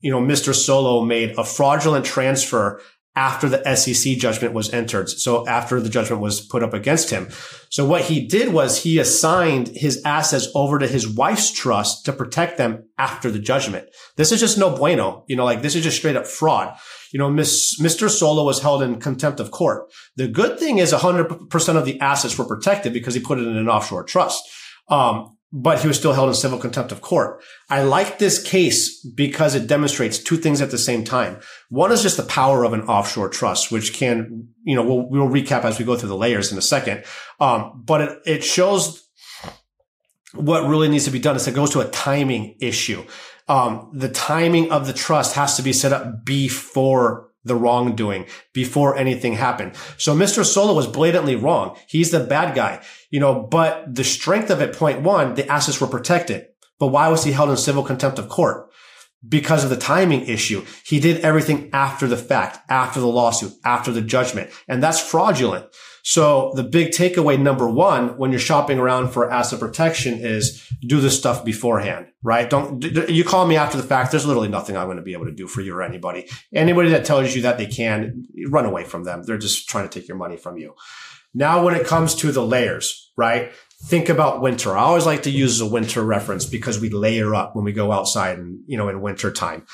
[SPEAKER 4] you know, Mister Solo made a fraudulent transfer after the S E C judgment was entered. So after the judgment was put up against him. So what he did was he assigned his assets over to his wife's trust to protect them after the judgment. This is just no bueno. You know, like this is just straight up fraud. You know, Miss, Mister Solo was held in contempt of court. The good thing is one hundred percent of the assets were protected because he put it in an offshore trust. Um, but he was still held in civil contempt of court. I like this case because it demonstrates two things at the same time. One is just the power of an offshore trust, which can, you know, we'll, we'll recap as we go through the layers in a second. Um, but it, it shows what really needs to be done is it goes to a timing issue. Um, the timing of the trust has to be set up before the wrongdoing, before anything happened. So Mister Solo was blatantly wrong. He's the bad guy, you know, but the strength of it, point one, the assets were protected. But why was he held in civil contempt of court? Because of the timing issue. He did everything after the fact, after the lawsuit, after the judgment. And that's fraudulent. So the big takeaway, number one, when you're shopping around for asset protection is do this stuff beforehand, right? Don't, you call me after the fact. There's literally nothing I'm going to be able to do for you or anybody. Anybody that tells you that they can, run away from them. They're just trying to take your money from you. Now, when it comes to the layers, right? Think about winter. I always like to use a winter reference because we layer up when we go outside and, you know, in winter time.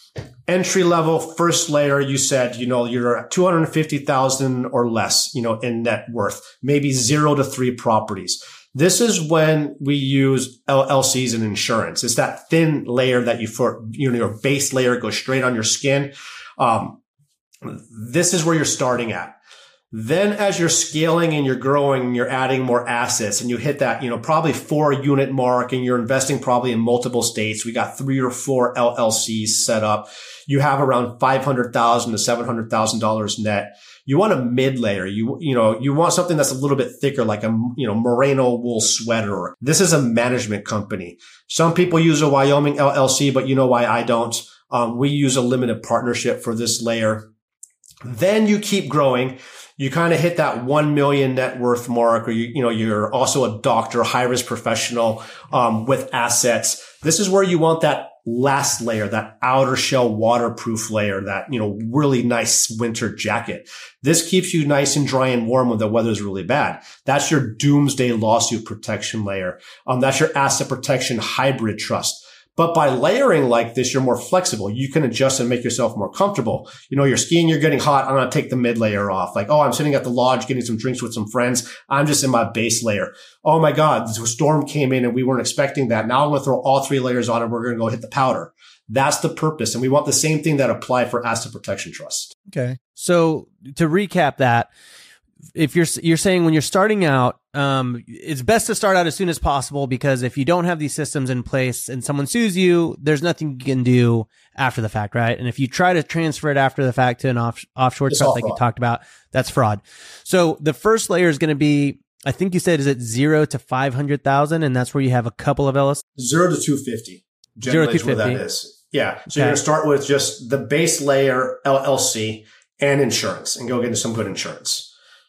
[SPEAKER 4] Entry level, first layer, you said, you know, you're two hundred fifty thousand or less, you know, in net worth, maybe zero to three properties. This is when we use L L Cs and insurance. It's that thin layer that you, for, you know, your base layer goes straight on your skin. Um, this is where you're starting at. Then as you're scaling and you're growing, you're adding more assets and you hit that, you know, probably four unit mark and you're investing probably in multiple states. We got three or four L L Cs set up. You have around five hundred thousand dollars to seven hundred thousand dollars net. You want a mid layer. You, you know, you want something that's a little bit thicker, like a, you know, merino wool sweater. This is a management company. Some people use a Wyoming L L C, but you know why I don't. Um, we use a limited partnership for this layer. Then you keep growing. You kind of hit that one million net worth mark, or you, you know, you're also a doctor, high risk professional, um, with assets. This is where you want that last layer, that outer shell waterproof layer, that, you know, really nice winter jacket. This keeps you nice and dry and warm when the weather's really bad. That's your doomsday lawsuit protection layer. Um, that's your asset protection hybrid trust. But by layering like this, you're more flexible. You can adjust and make yourself more comfortable. You know, you're skiing, you're getting hot. I'm going to take the mid layer off. Like, oh, I'm sitting at the lodge getting some drinks with some friends. I'm just in my base layer. Oh my God, the storm came in and we weren't expecting that. Now I'm going to throw all three layers on and we're going to go hit the powder. That's the purpose. And we want the same thing that apply for asset protection trust.
[SPEAKER 5] Okay. So to recap that, if you're you're saying when you're starting out, um, it's best to start out as soon as possible, because if you don't have these systems in place and someone sues you, there's nothing you can do after the fact, right? And if you try to transfer it after the fact to an off, offshore trust like you talked about, that's fraud. So the first layer is going to be, I think you said, is it zero to five hundred thousand, and that's where you have a couple of L S?
[SPEAKER 4] Zero to two fifty. Zero to two fifty. Where that is. Yeah. So okay. You're going to start with just the base layer L L C and insurance, and go get into some good insurance.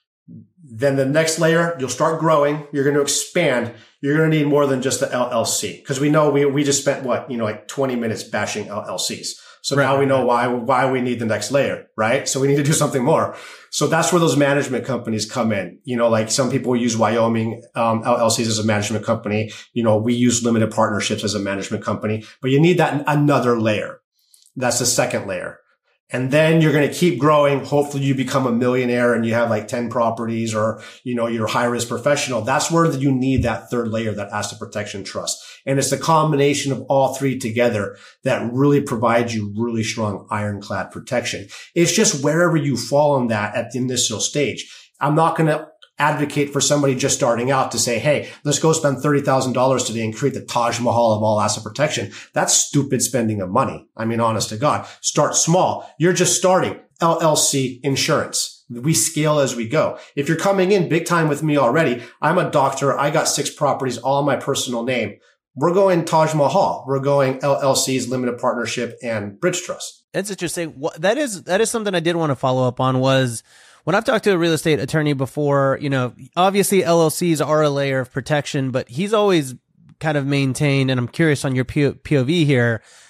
[SPEAKER 4] Then the next layer, you'll start growing. You're going to expand. You're going to need more than just the L L C, because we know we we just spent what, you know, like twenty minutes bashing L L Cs. So right. Now we know why why we need the next layer, right? So we need to do something more. So that's where those management companies come in. You know, like some people use Wyoming um, L L Cs as a management company. You know, we use limited partnerships as a management company. But you need that another layer. That's the second layer. And then you're going to keep growing. Hopefully you become a millionaire and you have like ten properties, or, you know, you're a high risk professional. That's where you need that third layer, that asset protection trust. And it's the combination of all three together that really provides you really strong ironclad protection. It's just wherever you fall on that at the initial stage. I'm not going to advocate for somebody just starting out to say, hey, let's go spend thirty thousand dollars today and create the Taj Mahal of all asset protection. That's stupid spending of money. I mean, honest to God, start small. You're just starting. L L C insurance. We scale as we go. If you're coming in big time with me already, I'm a doctor. I got six properties, all in my personal name. We're going Taj Mahal. We're going L L Cs, limited partnership, and bridge trust.
[SPEAKER 5] That's interesting. That is, that is something I did want to follow up on. Was when I've talked to a real estate attorney before, you know, obviously L L Cs are a layer of protection, but he's always kind of maintained, and I'm curious on your P O V here,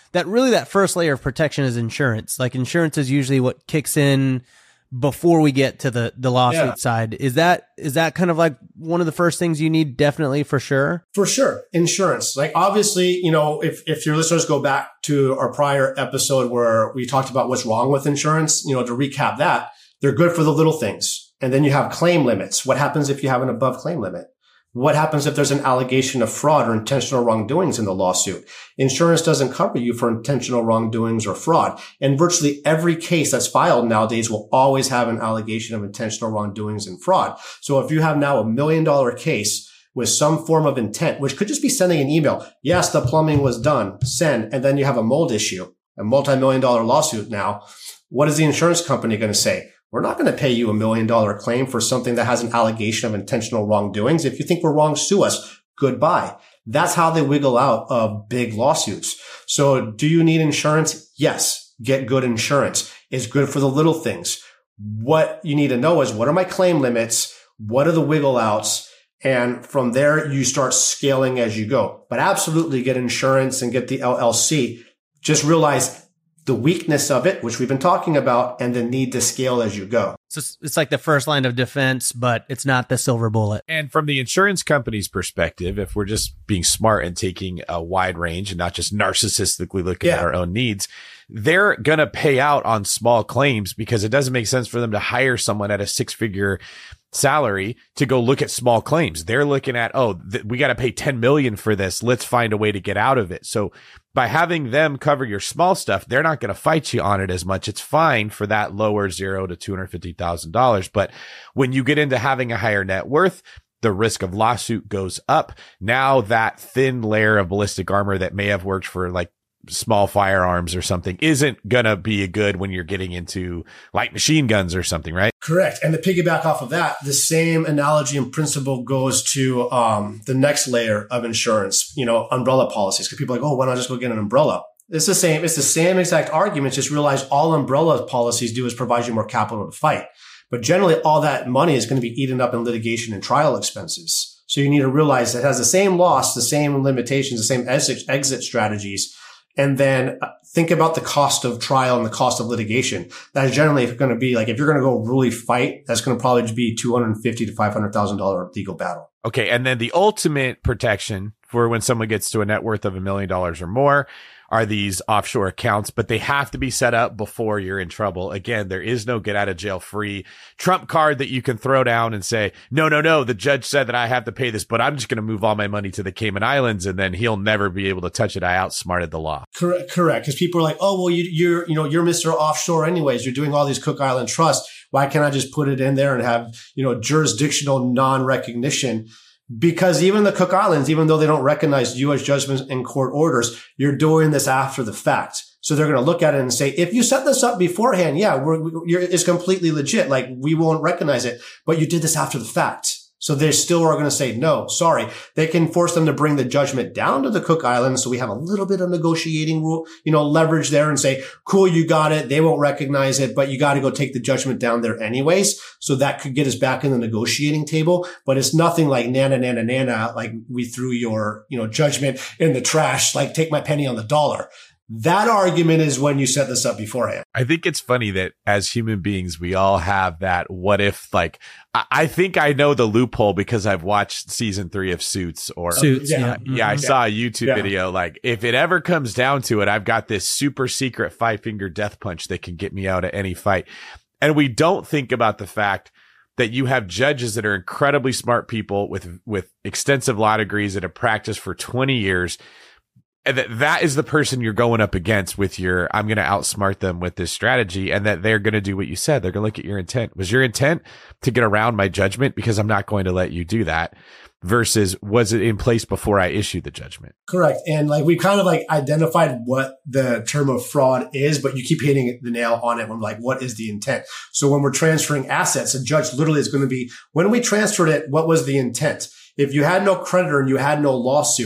[SPEAKER 5] that really that first layer of protection is insurance. Like insurance is usually what kicks in before we get to the, the lawsuit
[SPEAKER 4] Yeah.
[SPEAKER 5] side. Is that, is that kind of like one of the first things you need? Definitely, for sure.
[SPEAKER 4] For sure. Insurance. Like obviously, you know, if, if your listeners go back to our prior episode where we talked about what's wrong with insurance, you know, to recap that, they're good for the little things. And then you have claim limits. What happens if you have an above claim limit? What happens if there's an allegation of fraud or intentional wrongdoings in the lawsuit? Insurance doesn't cover you for intentional wrongdoings or fraud. And virtually every case that's filed nowadays will always have an allegation of intentional wrongdoings and fraud. So if you have now a million dollar case with some form of intent, which could just be sending an email, yes, the plumbing was done, send, and then you have a mold issue, a multi-million dollar lawsuit now, what is the insurance company going to say? We're not going to pay you a million dollar claim for something that has an allegation of intentional wrongdoings. If you think we're wrong, sue us. Goodbye. That's how they wiggle out of big lawsuits. So do you need insurance? Yes. Get good insurance. It's good for the little things. What you need to know is what are my claim limits? What are the wiggle outs? And from there, you start scaling as you go. But absolutely get insurance and get the L L C. Just realize the weakness of it, which we've been talking about, and the need to scale as you go.
[SPEAKER 5] So it's, it's like the first line of defense, but it's not the silver bullet.
[SPEAKER 1] And from the insurance company's perspective, if we're just being smart and taking a wide range and not just narcissistically looking
[SPEAKER 4] Yeah.
[SPEAKER 1] at our own needs, they're going to pay out on small claims because it doesn't make sense for them to hire someone at a six figure salary to go look at small claims. They're looking at, oh, th- we got to pay ten million for this. Let's find a way to get out of it. So by having them cover your small stuff, they're not going to fight you on it as much. It's fine for that lower zero to two hundred fifty thousand dollars. But when you get into having a higher net worth, the risk of lawsuit goes up. Now that thin layer of ballistic armor that may have worked for like small firearms or something isn't going to be good when you're getting into light machine guns or something, right?
[SPEAKER 4] Correct. And to piggyback off of that, the same analogy and principle goes to um, the next layer of insurance, you know, umbrella policies. Because people are like, oh, why not just go get an umbrella? It's the same. It's the same exact argument. Just realize all umbrella policies do is provide you more capital to fight. But generally, all that money is going to be eaten up in litigation and trial expenses. So you need to realize it has the same loss, the same limitations, the same exit, exit strategies. And then think about the cost of trial and the cost of litigation. That is generally going to be like, if you're going to go really fight, that's going to probably be two hundred fifty thousand to five hundred thousand dollars legal battle.
[SPEAKER 1] Okay. And then the ultimate protection for when someone gets to a net worth of a million dollars or more are these offshore accounts, but they have to be set up before you're in trouble. Again, there is no get out of jail free trump card that you can throw down and say, no, no, no, the judge said that I have to pay this, but I'm just going to move all my money to the Cayman Islands and then he'll never be able to touch it. I outsmarted the law.
[SPEAKER 4] Correct. Correct. Because people are like, oh, well, you, you're, you know, you're Mister Offshore anyways. You're doing all these Cook Island trusts. Why can't I just put it in there and have, you know, jurisdictional non-recognition? Because even the Cook Islands, even though they don't recognize U S judgments and court orders, you're doing this after the fact. So they're going to look at it and say, if you set this up beforehand, yeah, we're, you're, it's completely legit. Like we won't recognize it, but you did this after the fact. So they still are going to say, no, sorry. They can force them to bring the judgment down to the Cook Islands. So we have a little bit of negotiating rule, you know, leverage there and say, cool, you got it. They won't recognize it, but you got to go take the judgment down there anyways. So that could get us back in the negotiating table, but it's nothing like nana, nana, nana. Like we threw your, you know, judgment in the trash, like take my penny on the dollar. That argument is when you set this up beforehand.
[SPEAKER 1] I think it's funny that as human beings, we all have that what if, like, I, I think I know the loophole because I've watched season three of Suits or
[SPEAKER 5] Suits.
[SPEAKER 4] Yeah.
[SPEAKER 5] Yeah.
[SPEAKER 1] yeah, I
[SPEAKER 5] Mhm.
[SPEAKER 1] saw a YouTube
[SPEAKER 4] Yeah.
[SPEAKER 1] video. Like if it ever comes down to it, I've got this super secret five finger death punch that can get me out of any fight. And we don't think about the fact that you have judges that are incredibly smart people with, with extensive law degrees that have practiced for twenty years. And that that is the person you're going up against with your, I'm going to outsmart them with this strategy, and that they're going to do what you said. They're going to look at your intent. Was your intent to get around my judgment? Because I'm not going to let you do that. Versus was it in place before I issued the judgment?
[SPEAKER 4] Correct. And like we kind of like identified what the term of fraud is, but you keep hitting the nail on it when like, what is the intent? So when we're transferring assets, a judge literally is going to be, when we transferred it, what was the intent? If you had no creditor and you had no lawsuit,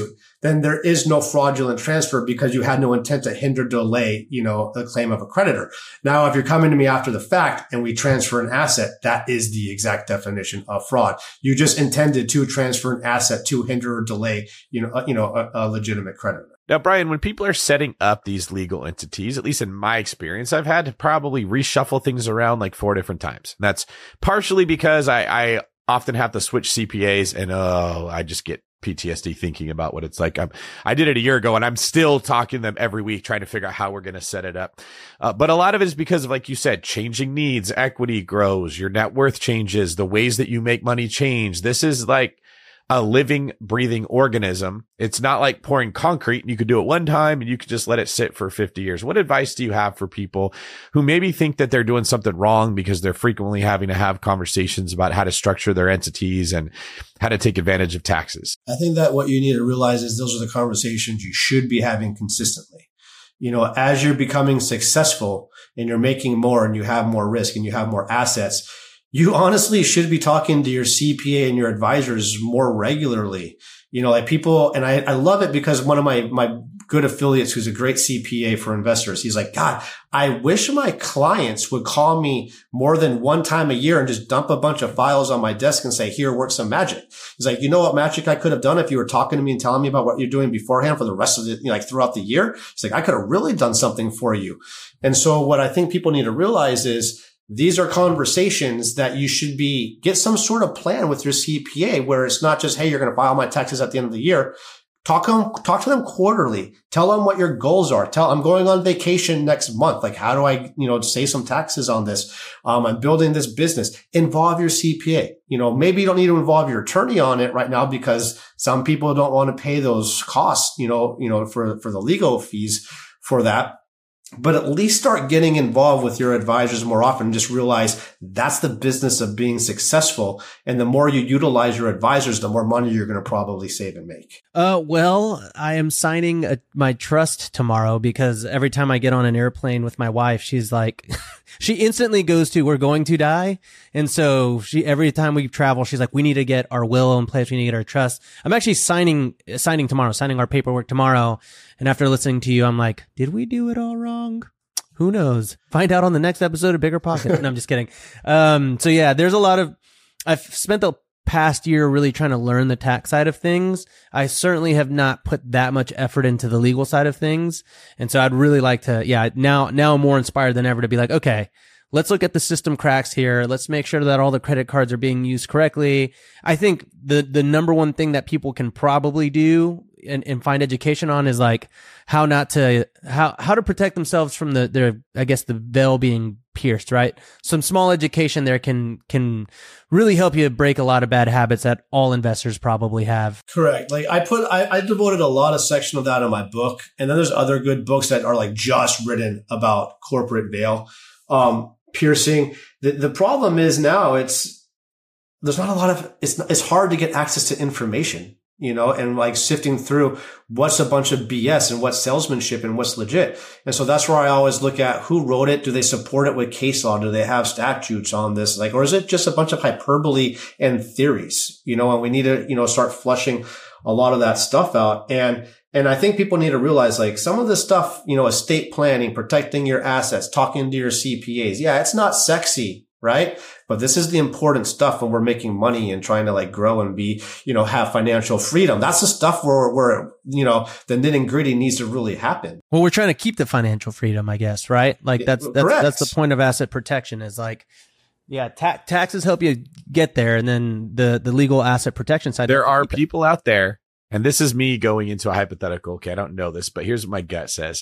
[SPEAKER 4] then there is no fraudulent transfer because you had no intent to hinder, delay, you know, the claim of a creditor. Now, if you're coming to me after the fact and we transfer an asset, that is the exact definition of fraud. You just intended to transfer an asset to hinder or delay, you know, uh, you know, a, a legitimate creditor.
[SPEAKER 1] Now, Brian, when people are setting up these legal entities, at least in my experience, I've had to probably reshuffle things around like four different times. And that's partially because I, I often have to switch C P As and, oh, I just get P T S D thinking about what it's like. I'm, I did it a year ago and I'm still talking to them every week, trying to figure out how we're going to set it up. Uh, but a lot of it is because of, like you said, changing needs, equity grows, your net worth changes, the ways that you make money change. This is like a living, breathing organism. It's not like pouring concrete and you could do it one time and you could just let it sit for fifty years. What advice do you have for people who maybe think that they're doing something wrong because they're frequently having to have conversations about how to structure their entities and how to take advantage of taxes?
[SPEAKER 4] I think that what you need to realize is those are the conversations you should be having consistently. You know, as you're becoming successful and you're making more and you have more risk and you have more assets, you honestly should be talking to your C P A and your advisors more regularly. You know, like people, and I, I love it because one of my, my good affiliates who's a great C P A for investors, he's like, God, I wish my clients would call me more than one time a year and just dump a bunch of files on my desk and say, here, work some magic. He's like, you know what magic I could have done if you were talking to me and telling me about what you're doing beforehand for the rest of the, you know, like throughout the year. He's like, I could have really done something for you. And so what I think people need to realize is, these are conversations that you should be, get some sort of plan with your C P A where it's not just, hey, you're going to file my taxes at the end of the year. Talk to them, talk to them quarterly. Tell them what your goals are. Tell, I'm going on vacation next month. Like, how do I, you know, save some taxes on this? Um, I'm building this business. Involve your C P A. You know, maybe you don't need to involve your attorney on it right now because some people don't want to pay those costs, you know, you know, for, for the legal fees for that. But at least start getting involved with your advisors more often and just realize that's the business of being successful. And the more you utilize your advisors, the more money you're going to probably save and make.
[SPEAKER 5] Uh, well, I am signing a, my trust tomorrow because every time I get on an airplane with my wife, she's like, she instantly goes to, we're going to die. And so she, every time we travel, she's like, we need to get our will in place. We need to get our trust. I'm actually signing, signing tomorrow, signing our paperwork tomorrow. And after listening to you, I'm like, did we do it all wrong? Who knows? Find out on the next episode of Bigger Pockets. No, I'm just kidding. Um, so yeah, there's a lot of, I've spent the past year really trying to learn the tax side of things. I certainly have not put that much effort into the legal side of things. And so I'd really like to, yeah, now, now I'm more inspired than ever to be like, okay, let's look at the system cracks here. Let's make sure that all the credit cards are being used correctly. I think the, the number one thing that people can probably do and, and find education on is like how not to, how, how to protect themselves from the, their, I guess the veil being pierced, right? Some small education there can, can really help you break a lot of bad habits that all investors probably have.
[SPEAKER 4] Correct. Like I put, I, I devoted a lot of section of that in my book. And then there's other good books that are like just written about corporate veil, um, piercing. The, the problem is now it's, there's not a lot of, it's, it's hard to get access to information, you know, and like sifting through what's a bunch of B S and what's salesmanship and what's legit. And so that's where I always look at who wrote it. Do they support it with case law? Do they have statutes on this? Like, or is it just a bunch of hyperbole and theories, you know, and we need to, you know, start flushing a lot of that stuff out. And, and I think people need to realize like some of the stuff, you know, estate planning, protecting your assets, talking to your C P As. Yeah, it's not sexy, right? But this is the important stuff when we're making money and trying to like grow and be, you know, have financial freedom. That's the stuff where, where, you know, the nitty gritty needs to really happen.
[SPEAKER 5] Well, we're trying to keep the financial freedom, I guess, right? Like that's, that's,
[SPEAKER 4] Correct.
[SPEAKER 5] that's the point of asset protection is like, yeah, ta- taxes help you get there. And then the, the legal asset protection side.
[SPEAKER 1] There are people out there, and this is me going into a hypothetical. Okay, I don't know this, but here's what my gut says.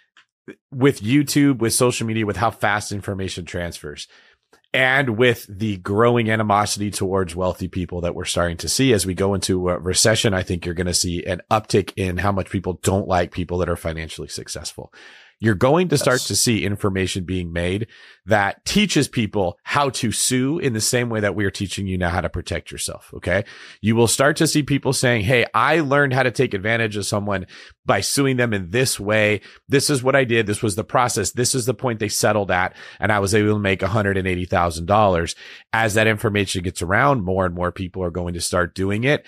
[SPEAKER 1] With YouTube, with social media, with how fast information transfers, and with the growing animosity towards wealthy people that we're starting to see as we go into a recession, I think you're going to see an uptick in how much people don't like people that are financially successful. You're going to start yes. to see information being made that teaches people how to sue in the same way that we are teaching you now how to protect yourself. Okay. You will start to see people saying, hey, I learned how to take advantage of someone by suing them in this way. This is what I did. This was the process. This is the point they settled at. And I was able to make one hundred eighty thousand dollars. As that information gets around, more and more people are going to start doing it.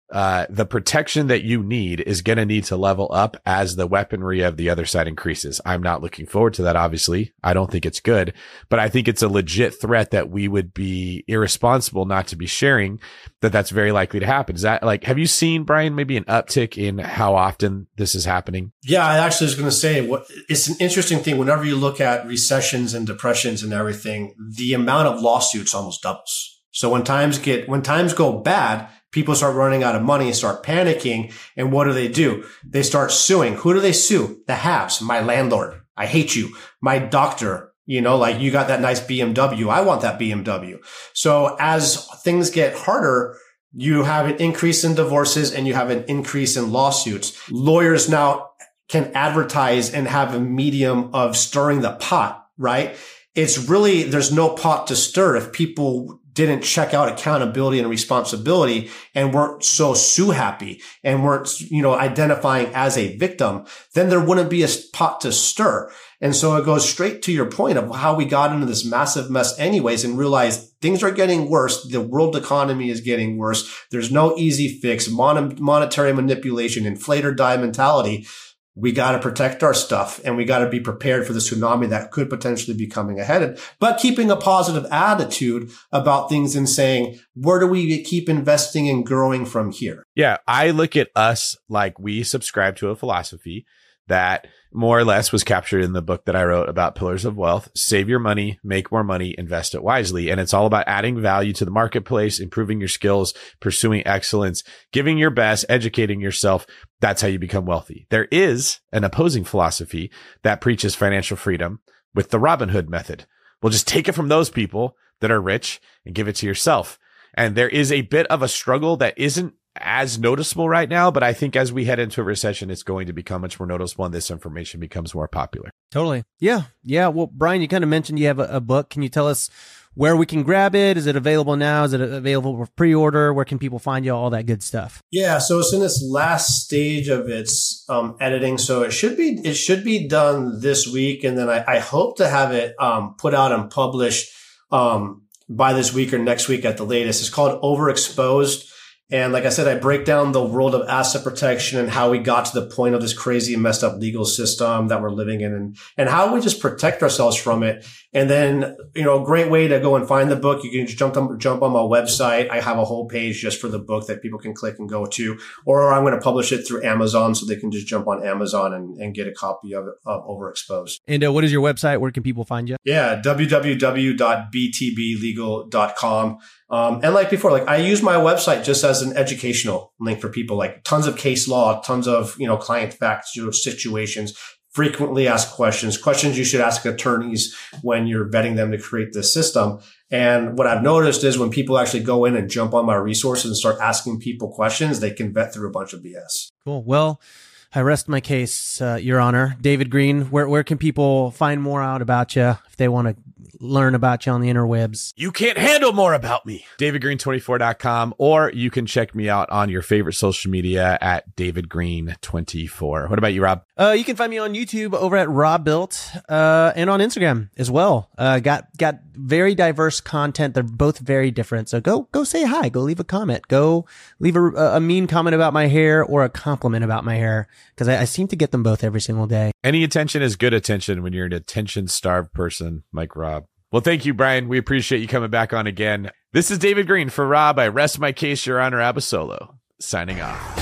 [SPEAKER 1] uh, the protection that you need is going to need to level up as the weaponry of the other side increases. I'm not looking forward to that. Obviously, I don't think it's good, but I think it's a legit threat that we would be irresponsible not to be sharing, that that's very likely to happen. Is that like, have you seen, Brian, maybe an uptick in how often this is happening?
[SPEAKER 4] Yeah, I actually was going to say, what it's an interesting thing. Whenever you look at recessions and depressions and everything, the amount of lawsuits almost doubles. So when times get, when times go bad, people start running out of money and start panicking. And what do they do? They start suing. Who do they sue? The haves. My landlord. I hate you. My doctor. You know, like you got that nice B M W. I want that B M W. So as things get harder, you have an increase in divorces and you have an increase in lawsuits. Lawyers now can advertise and have a medium of stirring the pot, right? It's really, there's no pot to stir if people didn't check out accountability and responsibility and weren't so sue happy and weren't, you know, identifying as a victim, then there wouldn't be a pot to stir. And so it goes straight to your point of how we got into this massive mess anyways and realized things are getting worse. The world economy is getting worse. There's no easy fix, mon- monetary manipulation, inflate or die mentality. We got to protect our stuff and we got to be prepared for the tsunami that could potentially be coming ahead, but keeping a positive attitude about things and saying, where do we keep investing and growing from here?
[SPEAKER 1] Yeah. I look at us like we subscribe to a philosophy that more or less was captured in the book that I wrote about Pillars of Wealth. Save your money, make more money, invest it wisely. And it's all about adding value to the marketplace, improving your skills, pursuing excellence, giving your best, educating yourself. That's how you become wealthy. There is an opposing philosophy that preaches financial freedom with the Robin Hood method. Well, just take it from those people that are rich and give it to yourself. And there is a bit of a struggle that isn't as noticeable right now, but I think as we head into a recession, it's going to become much more noticeable and this information becomes more popular.
[SPEAKER 5] Totally. Yeah. Yeah. Well, Brian, you kind of mentioned you have a, a book. Can you tell us where we can grab it? Is it available now? Is it available for pre-order? Where can people find you? All that good stuff.
[SPEAKER 4] Yeah. So it's in its last stage of its um, editing. So it should be, it should be done this week. And then I, I hope to have it um, put out and published um, by this week or next week at the latest. It's called Overexposed. And like I said, I break down the world of asset protection and how we got to the point of this crazy and messed up legal system that we're living in and, and how we just protect ourselves from it. And then, you know, a great way to go and find the book. You can just jump on, jump on my website. I have a whole page just for the book that people can click and go to, or I'm going to publish it through Amazon so they can just jump on Amazon and, and get a copy of it, of Overexposed.
[SPEAKER 5] And uh, what is your website? Where can people find you?
[SPEAKER 4] Yeah. w w w dot b t b legal dot com. Um, and like before, like I use my website just as an educational link for people, like tons of case law, tons of, you know, client facts, you know, situations, frequently asked questions, questions you should ask attorneys when you're vetting them to create this system. And what I've noticed is when people actually go in and jump on my resources and start asking people questions, they can vet through a bunch of B S.
[SPEAKER 5] Cool. Well, I rest my case, uh, Your Honor. David Greene, where, where can people find more out about you if they want to learn about you on the interwebs?
[SPEAKER 1] You can't handle more about me. david greene twenty-four dot com, or you can check me out on your favorite social media at david greene twenty-four. What about you, Rob?
[SPEAKER 5] Uh, you can find me on YouTube over at Rob Built, uh, and on Instagram as well. Uh, got, got very diverse content. They're both very different. So go, go say hi. Go leave a comment. Go leave a, a mean comment about my hair or a compliment about my hair. Cause I, I seem to get them both every single day.
[SPEAKER 1] Any attention is good attention when you're an attention starved person like Rob. Well, thank you, Brian. We appreciate you coming back on again. This is David Greene for Rob. I rest my case, Your Honor, Abasolo, signing off.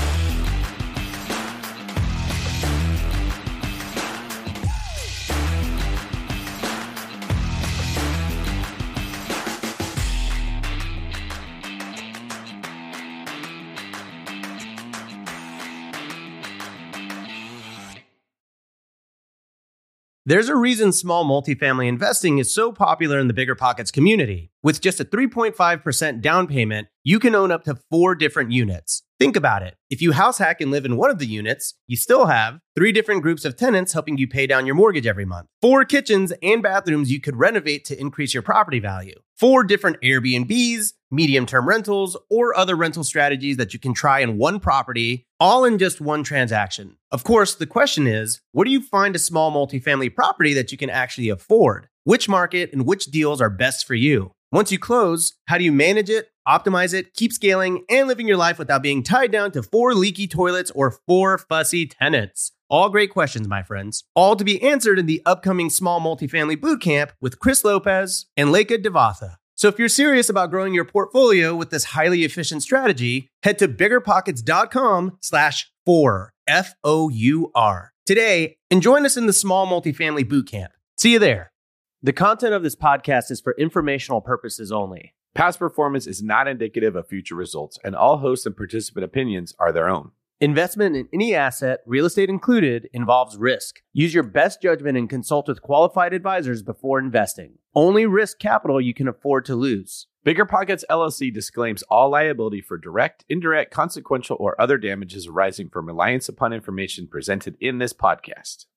[SPEAKER 2] There's a reason small multifamily investing is so popular in the BiggerPockets community. With just a three point five percent down payment, you can own up to four different units. Think about it. If you house hack and live in one of the units, you still have three different groups of tenants helping you pay down your mortgage every month. Four kitchens and bathrooms you could renovate to increase your property value. Four different Airbnbs, medium-term rentals, or other rental strategies that you can try in one property, all in just one transaction. Of course, the question is, where do you find a small multifamily property that you can actually afford? Which market and which deals are best for you? Once you close, how do you manage it, optimize it, keep scaling, and living your life without being tied down to four leaky toilets or four fussy tenants? All great questions, my friends. All to be answered in the upcoming Small Multifamily Bootcamp with Chris Lopez and Leica Devatha. So if you're serious about growing your portfolio with this highly efficient strategy, head to biggerpockets.com slash four, F O U R, today and join us in the Small Multifamily Bootcamp. See you there. The content of this podcast is for informational purposes only.
[SPEAKER 1] Past performance is not indicative of future results, and all host and participant opinions are their own.
[SPEAKER 2] Investment in any asset, real estate included, involves risk. Use your best judgment and consult with qualified advisors before investing. Only risk capital you can afford to lose.
[SPEAKER 1] Bigger Pockets L L C disclaims all liability for direct, indirect, consequential, or other damages arising from reliance upon information presented in this podcast.